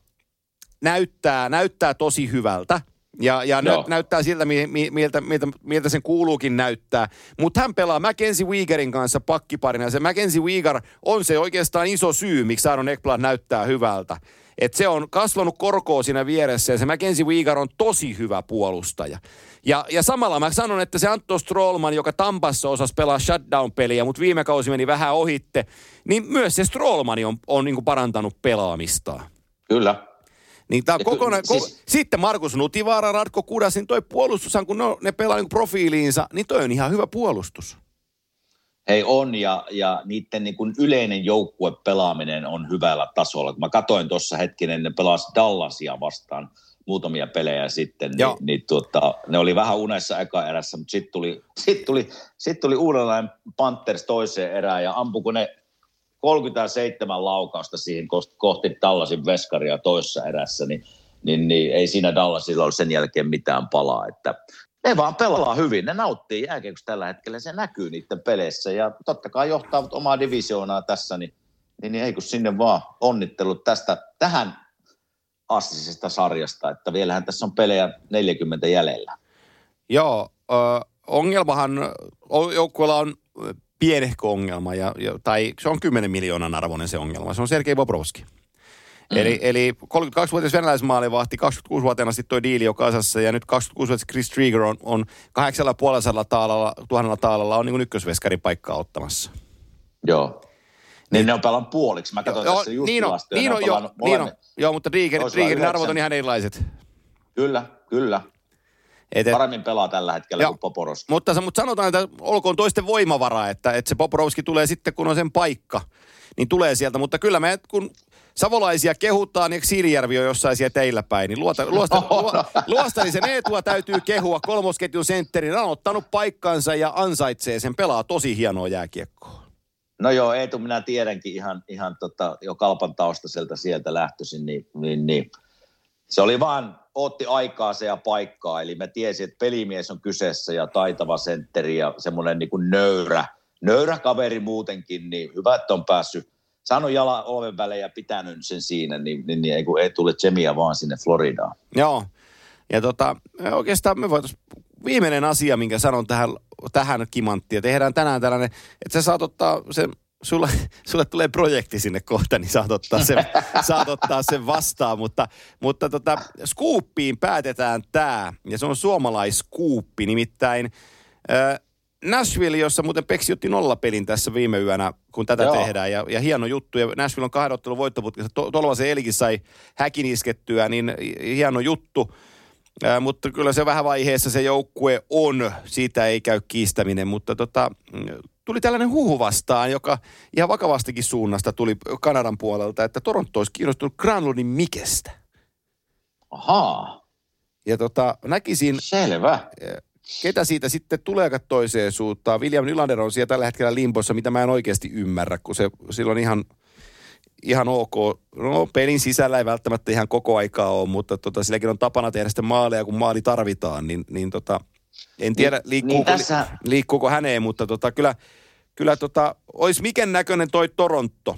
näyttää tosi hyvältä ja näyttää siltä, miltä sen kuuluukin näyttää. Mutta hän pelaa Mackenzie Weegarin kanssa pakkiparina ja se Mackenzie Weegar on se oikeastaan iso syy, miksi Aaron Ekblad näyttää hyvältä. Et se on kasvanut korkoa siinä vieressä ja se Mackenzie Weegar on tosi hyvä puolustaja. Ja samalla mä sanon, että se Antto Strollman, joka Tampassa osasi pelaa shutdown-peliä, mutta viime kausi meni vähän ohitte, niin myös se Strollman on niin kuin parantanut pelaamistaan. Kyllä. Niin tää on sitten Markus Nutivaara, Radko Kudas, niin toi puolustushan, kun ne pelaa niin profiiliinsa, niin toi on ihan hyvä puolustus. Hei on, ja niiden niin kuin yleinen joukkuepelaaminen on hyvällä tasolla. Kun mä katsoin tuossa hetkinen, ne pelasi Dallasia vastaan muutamia pelejä sitten, ne oli vähän unessa eka erässä, mutta sitten tuli uudenlainen Panthers toiseen erään, ja ampuko ne 37 laukausta siihen kohti Dallasin veskaria toisessa erässä, niin ei siinä Dallasilla ole sen jälkeen mitään palaa. Että ne vaan pelaa hyvin, ne nauttii jääkiekosta tällä hetkellä, se näkyy niiden peleissä ja totta kai johtavat omaa divisioonaa tässä, niin eikö sinne vaan onnittelut tähän astisesta sarjasta, että vielähän tässä on pelejä 40 jäljellä. Joo, ongelmahan joukkueella on pienehkö ongelma, tai se on 10 miljoonan arvoinen se ongelma. Se on Sergei Bobrovski. Eli 32-vuotias venäläismaalivahti, 26-vuotiaana sitten toi diili on kasassa, ja nyt 26-vuotias Chris Drieger on 850 000 taalalla on niin kuin ykkösveskarin paikkaa ottamassa. Joo. Niin ne on pelannut puoliksi. Mä katsoin tässä just tilastoja. Joo, mutta Driegerin arvot on ihan erilaiset. Kyllä. Paremmin pelaa tällä hetkellä kuin Poporovski. Mutta sanotaan, että olkoon toisten voimavara, että se Poporovski tulee sitten, kun on sen paikka, niin tulee sieltä. Mutta kyllä kun savolaisia kehutaan, ja Siilijärvi on jossain siellä teillä päin. Niin Luostarisen Eetua täytyy kehua, kolmosketjun sentterin. On ottanut paikkansa ja ansaitsee sen, pelaa tosi hienoa jääkiekkoa. No joo, Eetu minä tiedänkin ihan jo Kalpan taustaselta sieltä lähtöisin, niin se oli vaan, otti aikaa se ja paikkaa, eli mä tiesin, että pelimies on kyseessä ja taitava sentteri ja semmoinen niin kuin nöyrä kaveri muutenkin, niin hyvä, että on päässyt, saanut jalan oven välein ja pitänyt sen siinä, niin ei tule Jemiä vaan sinne Floridaan. Joo, ja oikeastaan me voitaisiin, viimeinen asia, minkä sanon tähän kimanttiin, ja tehdään tänään tällainen, että sä saat ottaa sen, sulle tulee projekti sinne kohta, niin saat ottaa sen vastaan, mutta skuuppiin päätetään tää, ja se on suomalaisskuuppi, nimittäin Nashville, jossa muuten Peksi otti 0 pelin tässä viime yönä, kun tätä tehdään, ja hieno juttu, ja Nashville on 2 ottelun voittoputkessa, Tolvasen Elikin sai häkin iskettyä, niin hieno juttu. Mutta kyllä se vähän vaiheessa se joukkue on, siitä ei käy kiistäminen, mutta tuli tällainen huhu vastaan, joka ihan vakavastikin suunnasta tuli Kanadan puolelta, että Toronto olisi kiinnostunut Granlundin Mikestä. Ahaa. Ja näkisin, selvä. Ketä siitä sitten tuleekaan toiseen suuntaan. William Nylander on siellä tällä hetkellä limpossa, mitä mä en oikeasti ymmärrä, kun se silloin ihan ok. No, pelin sisällä ei välttämättä ihan koko aikaa ole, mutta silläkin on tapana tehdä sitten maaleja, kun maali tarvitaan, niin en tiedä liikkuuko häneen, mutta kyllä olisi miken näköinen toi Toronto.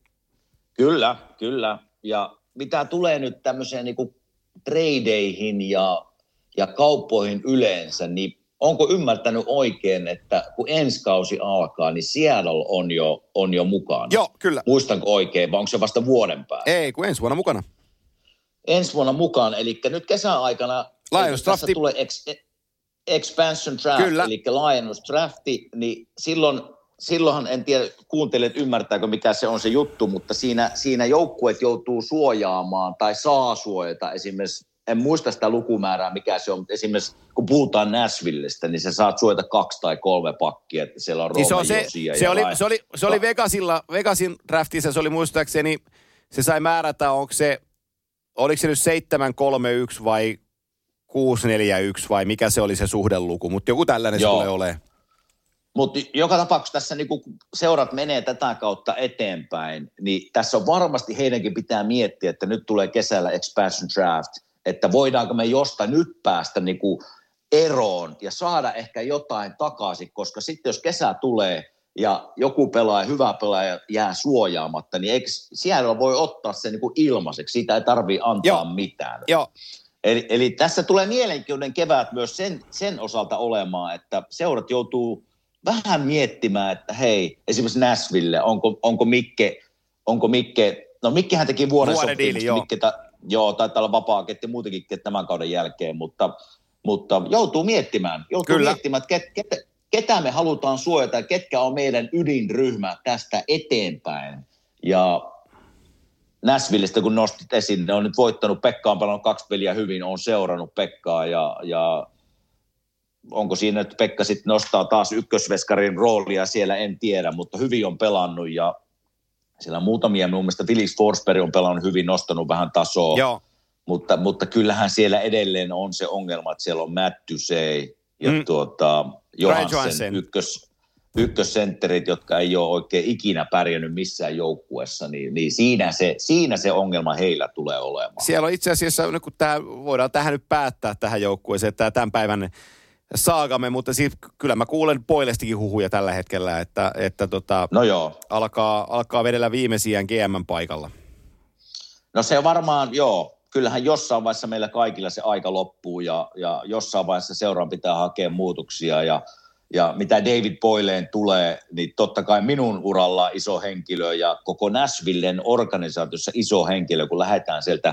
Kyllä. Ja mitä tulee nyt tämmöiseen niinku treideihin ja kauppoihin yleensä, niin onko ymmärtänyt oikein, että kun ensi kausi alkaa, niin Seattle on jo mukana? Joo, kyllä. Muistanko oikein, vai onko se vasta vuoden päästä? Ei, kun ensi vuonna mukana. Ensi vuonna mukaan, eli nyt kesäaikana tässä tulee expansion draft, kyllä. Eli laajennus drafti, niin silloinhan en tiedä, kuuntelijat ymmärtääkö mikä se on se juttu, mutta siinä joukkueet joutuu suojaamaan tai saa suojata esimerkiksi. En muista sitä lukumäärää, mikä se on. Esimerkiksi kun puhutaan Nashvillestä, niin sä saat suojata 2 tai 3 pakkia, että siellä on Roman Josia ja se oli Vegasin draftissa, se oli muistaakseni, se sai määrätä, oliko se nyt 7-3-1 vai 6-4-1 vai mikä se oli se suhdeluku, mutta joku tällainen se tulee olemaan. Mutta joka tapauksessa tässä niin kun seurat menee tätä kautta eteenpäin, niin tässä on varmasti heidänkin pitää miettiä, että nyt tulee kesällä expansion draft, että voidaanko me jostain nyt päästä niin kuin eroon ja saada ehkä jotain takaisin, koska sitten jos kesä tulee ja joku hyvä pelaaja jää suojaamatta, niin eikö siellä voi ottaa sen niin kuin ilmaiseksi, siitä ei tarvitse antaa mitään. Joo. Eli tässä tulee mielenkiintoinen kevät myös sen osalta olemaan, että seurat joutuu vähän miettimään, että hei, esimerkiksi Nashville, onko Mikke, no Mikkehän teki vuoden sopimusta, Joo, taitaa olla vapaa-agentti muutenkin tämän kauden jälkeen, mutta joutuu miettimään, että ketä me halutaan suojata ja ketkä on meidän ydinryhmä tästä eteenpäin. Ja Nashvillestä kun nostit esiin, ne on nyt voittanut, Pekka on pelannut 2 peliä hyvin, on seurannut Pekkaa ja onko siinä, että Pekka sitten nostaa taas ykkösveskarin roolia siellä, en tiedä, mutta hyvin on pelannut ja siellä muutamia, mun mielestä Felix Forsberg on pelannut hyvin, nostanut vähän tasoa, joo. Mutta kyllähän siellä edelleen on se ongelma, että siellä on Matt Duchene ja Johansson ykkössentterit, jotka ei ole oikein ikinä pärjännyt missään joukkueessa, niin siinä se ongelma heillä tulee olemaan. Siellä on itse asiassa, kun voidaan tähän nyt päättää tähän joukkueeseen, että tämän päivän saagamme, mutta kyllä mä kuulen Poilestikin huhuja tällä hetkellä, että no joo. alkaa vedellä viimeisiään GM-paikalla. No se varmaan, joo. Kyllähän jossain vaiheessa meillä kaikilla se aika loppuu ja jossain vaiheessa seuraan pitää hakea muutoksia ja mitä David Boyleen tulee, niin totta kai minun uralla iso henkilö ja koko Nashvillen organisaatiossa iso henkilö, kun lähdetään sieltä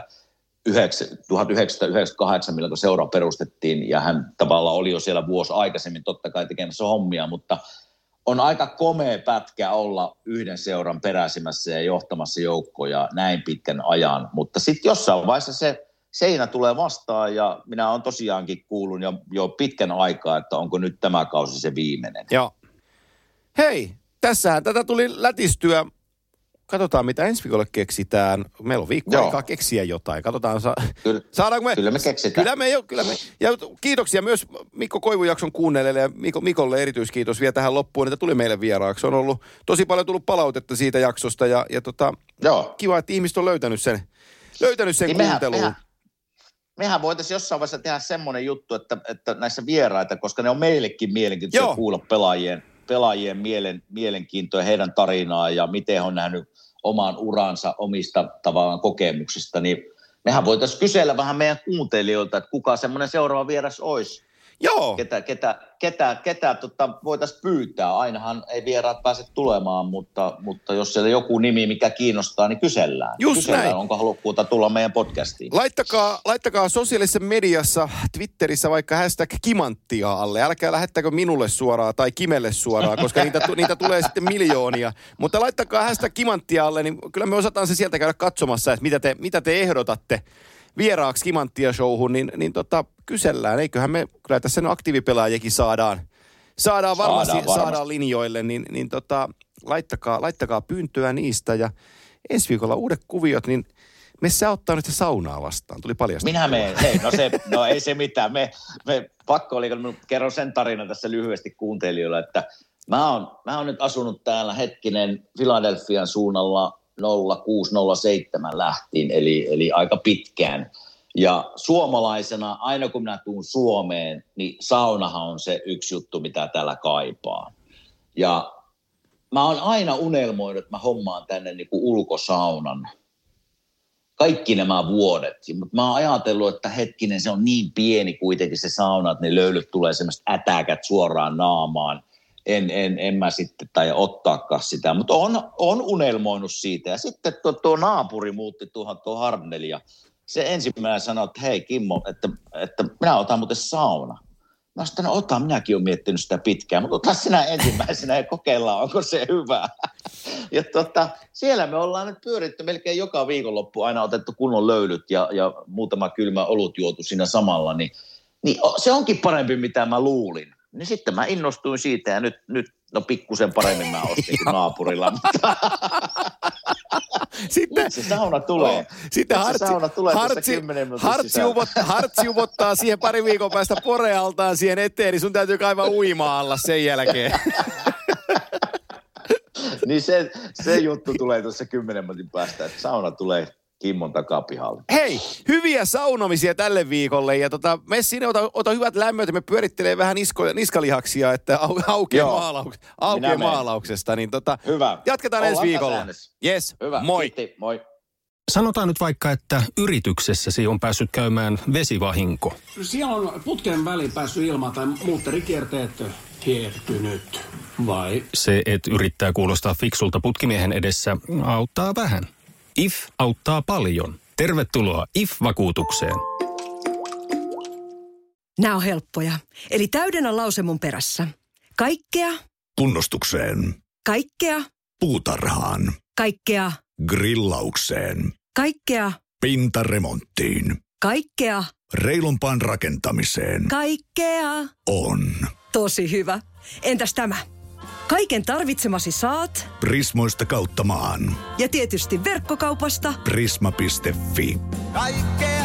1998, milloin seura perustettiin, ja hän tavallaan oli jo siellä vuosi aikaisemmin totta kai tekemässä hommia, mutta on aika komea pätkä olla yhden seuran peräisemässä ja johtamassa joukkoja näin pitkän ajan, mutta sitten jossain vaiheessa se seinä tulee vastaan, ja minä olen tosiaankin kuullut jo pitkän aikaa, että onko nyt tämä kausi se viimeinen. Joo. Hei, tässähän tätä tuli lätistyä katsotaan mitä ensi viikolla keksitään. Meillä on viikko aikaa keksiä jotain. Katsotaan, saadaanko me... Kyllä me keksitään. Kyllä me. Ja kiitoksia myös Mikko Koivujakson kuunnelijalle ja Mikolle erityiskiitos vielä tähän loppuun, että tuli meille vieraaksi. On ollut tosi paljon tullut palautetta siitä jaksosta ja kiva, että ihmiset on löytänyt sen niin kuunteluun. Mehän voitaisiin jossain vaiheessa tehdä semmoinen juttu, että näissä vieraita, koska ne on meillekin mielenkiintoisia kuulla pelaajien mielenkiintoa, heidän tarinaa ja miten he on nähnyt oman uransa omista tavallaan kokemuksista, niin mehän voitaisiin kysellä vähän meidän kuuntelijoilta, että kuka semmoinen seuraava vieras olisi. Joo. Ketä voitaisiin pyytää. Ainahan ei vieraat pääse tulemaan, mutta jos siellä joku nimi, mikä kiinnostaa, niin kysellään. Näin. Onko halukkuutta tulla meidän podcastiin. Laittakaa sosiaalisessa mediassa, Twitterissä vaikka #kimanttia alle. Älkää lähettäkö minulle suoraan tai Kimelle suoraan, koska niitä tulee sitten miljoonia. Mutta laittakaa #kimanttia alle, niin kyllä me osataan se sieltä käydä katsomassa, että mitä te ehdotatte vieraaksi Kimanttia showhun, niin kysellään. Eiköhän me kyllä tässä nyt aktiivipelaajakin saadaan varmasti linjoille, niin laittakaa pyyntöä niistä. Ja ensi viikolla uudet kuviot, niin sä ottaa nyt se saunaa vastaan. Tuli paljasta. Minä menen. Ei se mitään. Me pakko oli, kun kerron sen tarinan tässä lyhyesti kuuntelijoille, että mä oon nyt asunut täällä Philadelphian suunnalla 0607 lähtien, eli aika pitkään. Ja suomalaisena, aina kun minä tuun Suomeen, niin saunahan on se yksi juttu, mitä täällä kaipaa. Ja mä oon aina unelmoinut, että mä hommaan tänne niin kuin ulkosaunan. Kaikki nämä vuodet. Mutta mä oon ajatellut, että hetkinen, se on niin pieni kuitenkin se sauna, että ne löylyt tulee semmoiset ätäkät suoraan naamaan. En mä sitten tai ottaakaan sitä, mutta on unelmoinut siitä. Ja sitten tuo naapuri muutti tuo Harneli ja se ensimmäinen sanoi, että hei Kimmo, että minä otan muuten sauna. Mä sanoin, minäkin olen miettinyt sitä pitkään, mutta ota sinä ensimmäisenä ja kokeillaan, onko se hyvä. Ja siellä me ollaan nyt pyöritty melkein joka viikonloppu, aina otettu kunnon löylyt ja muutama kylmä olut juotu siinä samalla, niin se onkin parempi, mitä mä luulin. Niin sitten mä innostuin siitä ja nyt pikkusen paremmin mä ostin kuin naapurilla. Mutta sitten se sauna tulee. Sitten Hartsi uvottaa siihen pari viikon päästä porealtaan siihen eteen, niin sun täytyy kaivaa uimaa alla sen jälkeen. Niin se juttu tulee tuossa 10 minuutin päästä, että sauna tulee Kimmon takapihalle. Hei, hyviä saunomisia tälle viikolle ja mene sinne, ota hyvät lämmöt ja me pyörittelee vähän niskalihaksia, että aukeaa maalauksesta. Niin hyvä. Jatketaan ensi viikolla. Yes, hyvä. Moi. Kiitti, moi. Sanotaan nyt vaikka, että yrityksessäsi on päässyt käymään vesivahinko. Siellä on putken väliin päässyt ilmaan tai muutterikierteet hiertynyt, vai? Se, että yrittää kuulostaa fiksulta putkimiehen edessä, auttaa vähän. IF auttaa paljon. Tervetuloa IF-vakuutukseen. Nämä on helppoja. Eli täydennä lause mun perässä. Kaikkea. Kunnostukseen. Kaikkea. Puutarhaan. Kaikkea. Grillaukseen. Kaikkea. Pintaremonttiin. Kaikkea. Reilumpaan rakentamiseen. Kaikkea. On. Tosi hyvä. Entäs tämä? Kaiken tarvitsemasi saat Prismoista kautta maan. ja tietysti verkkokaupasta Prisma.fi. Kaikkea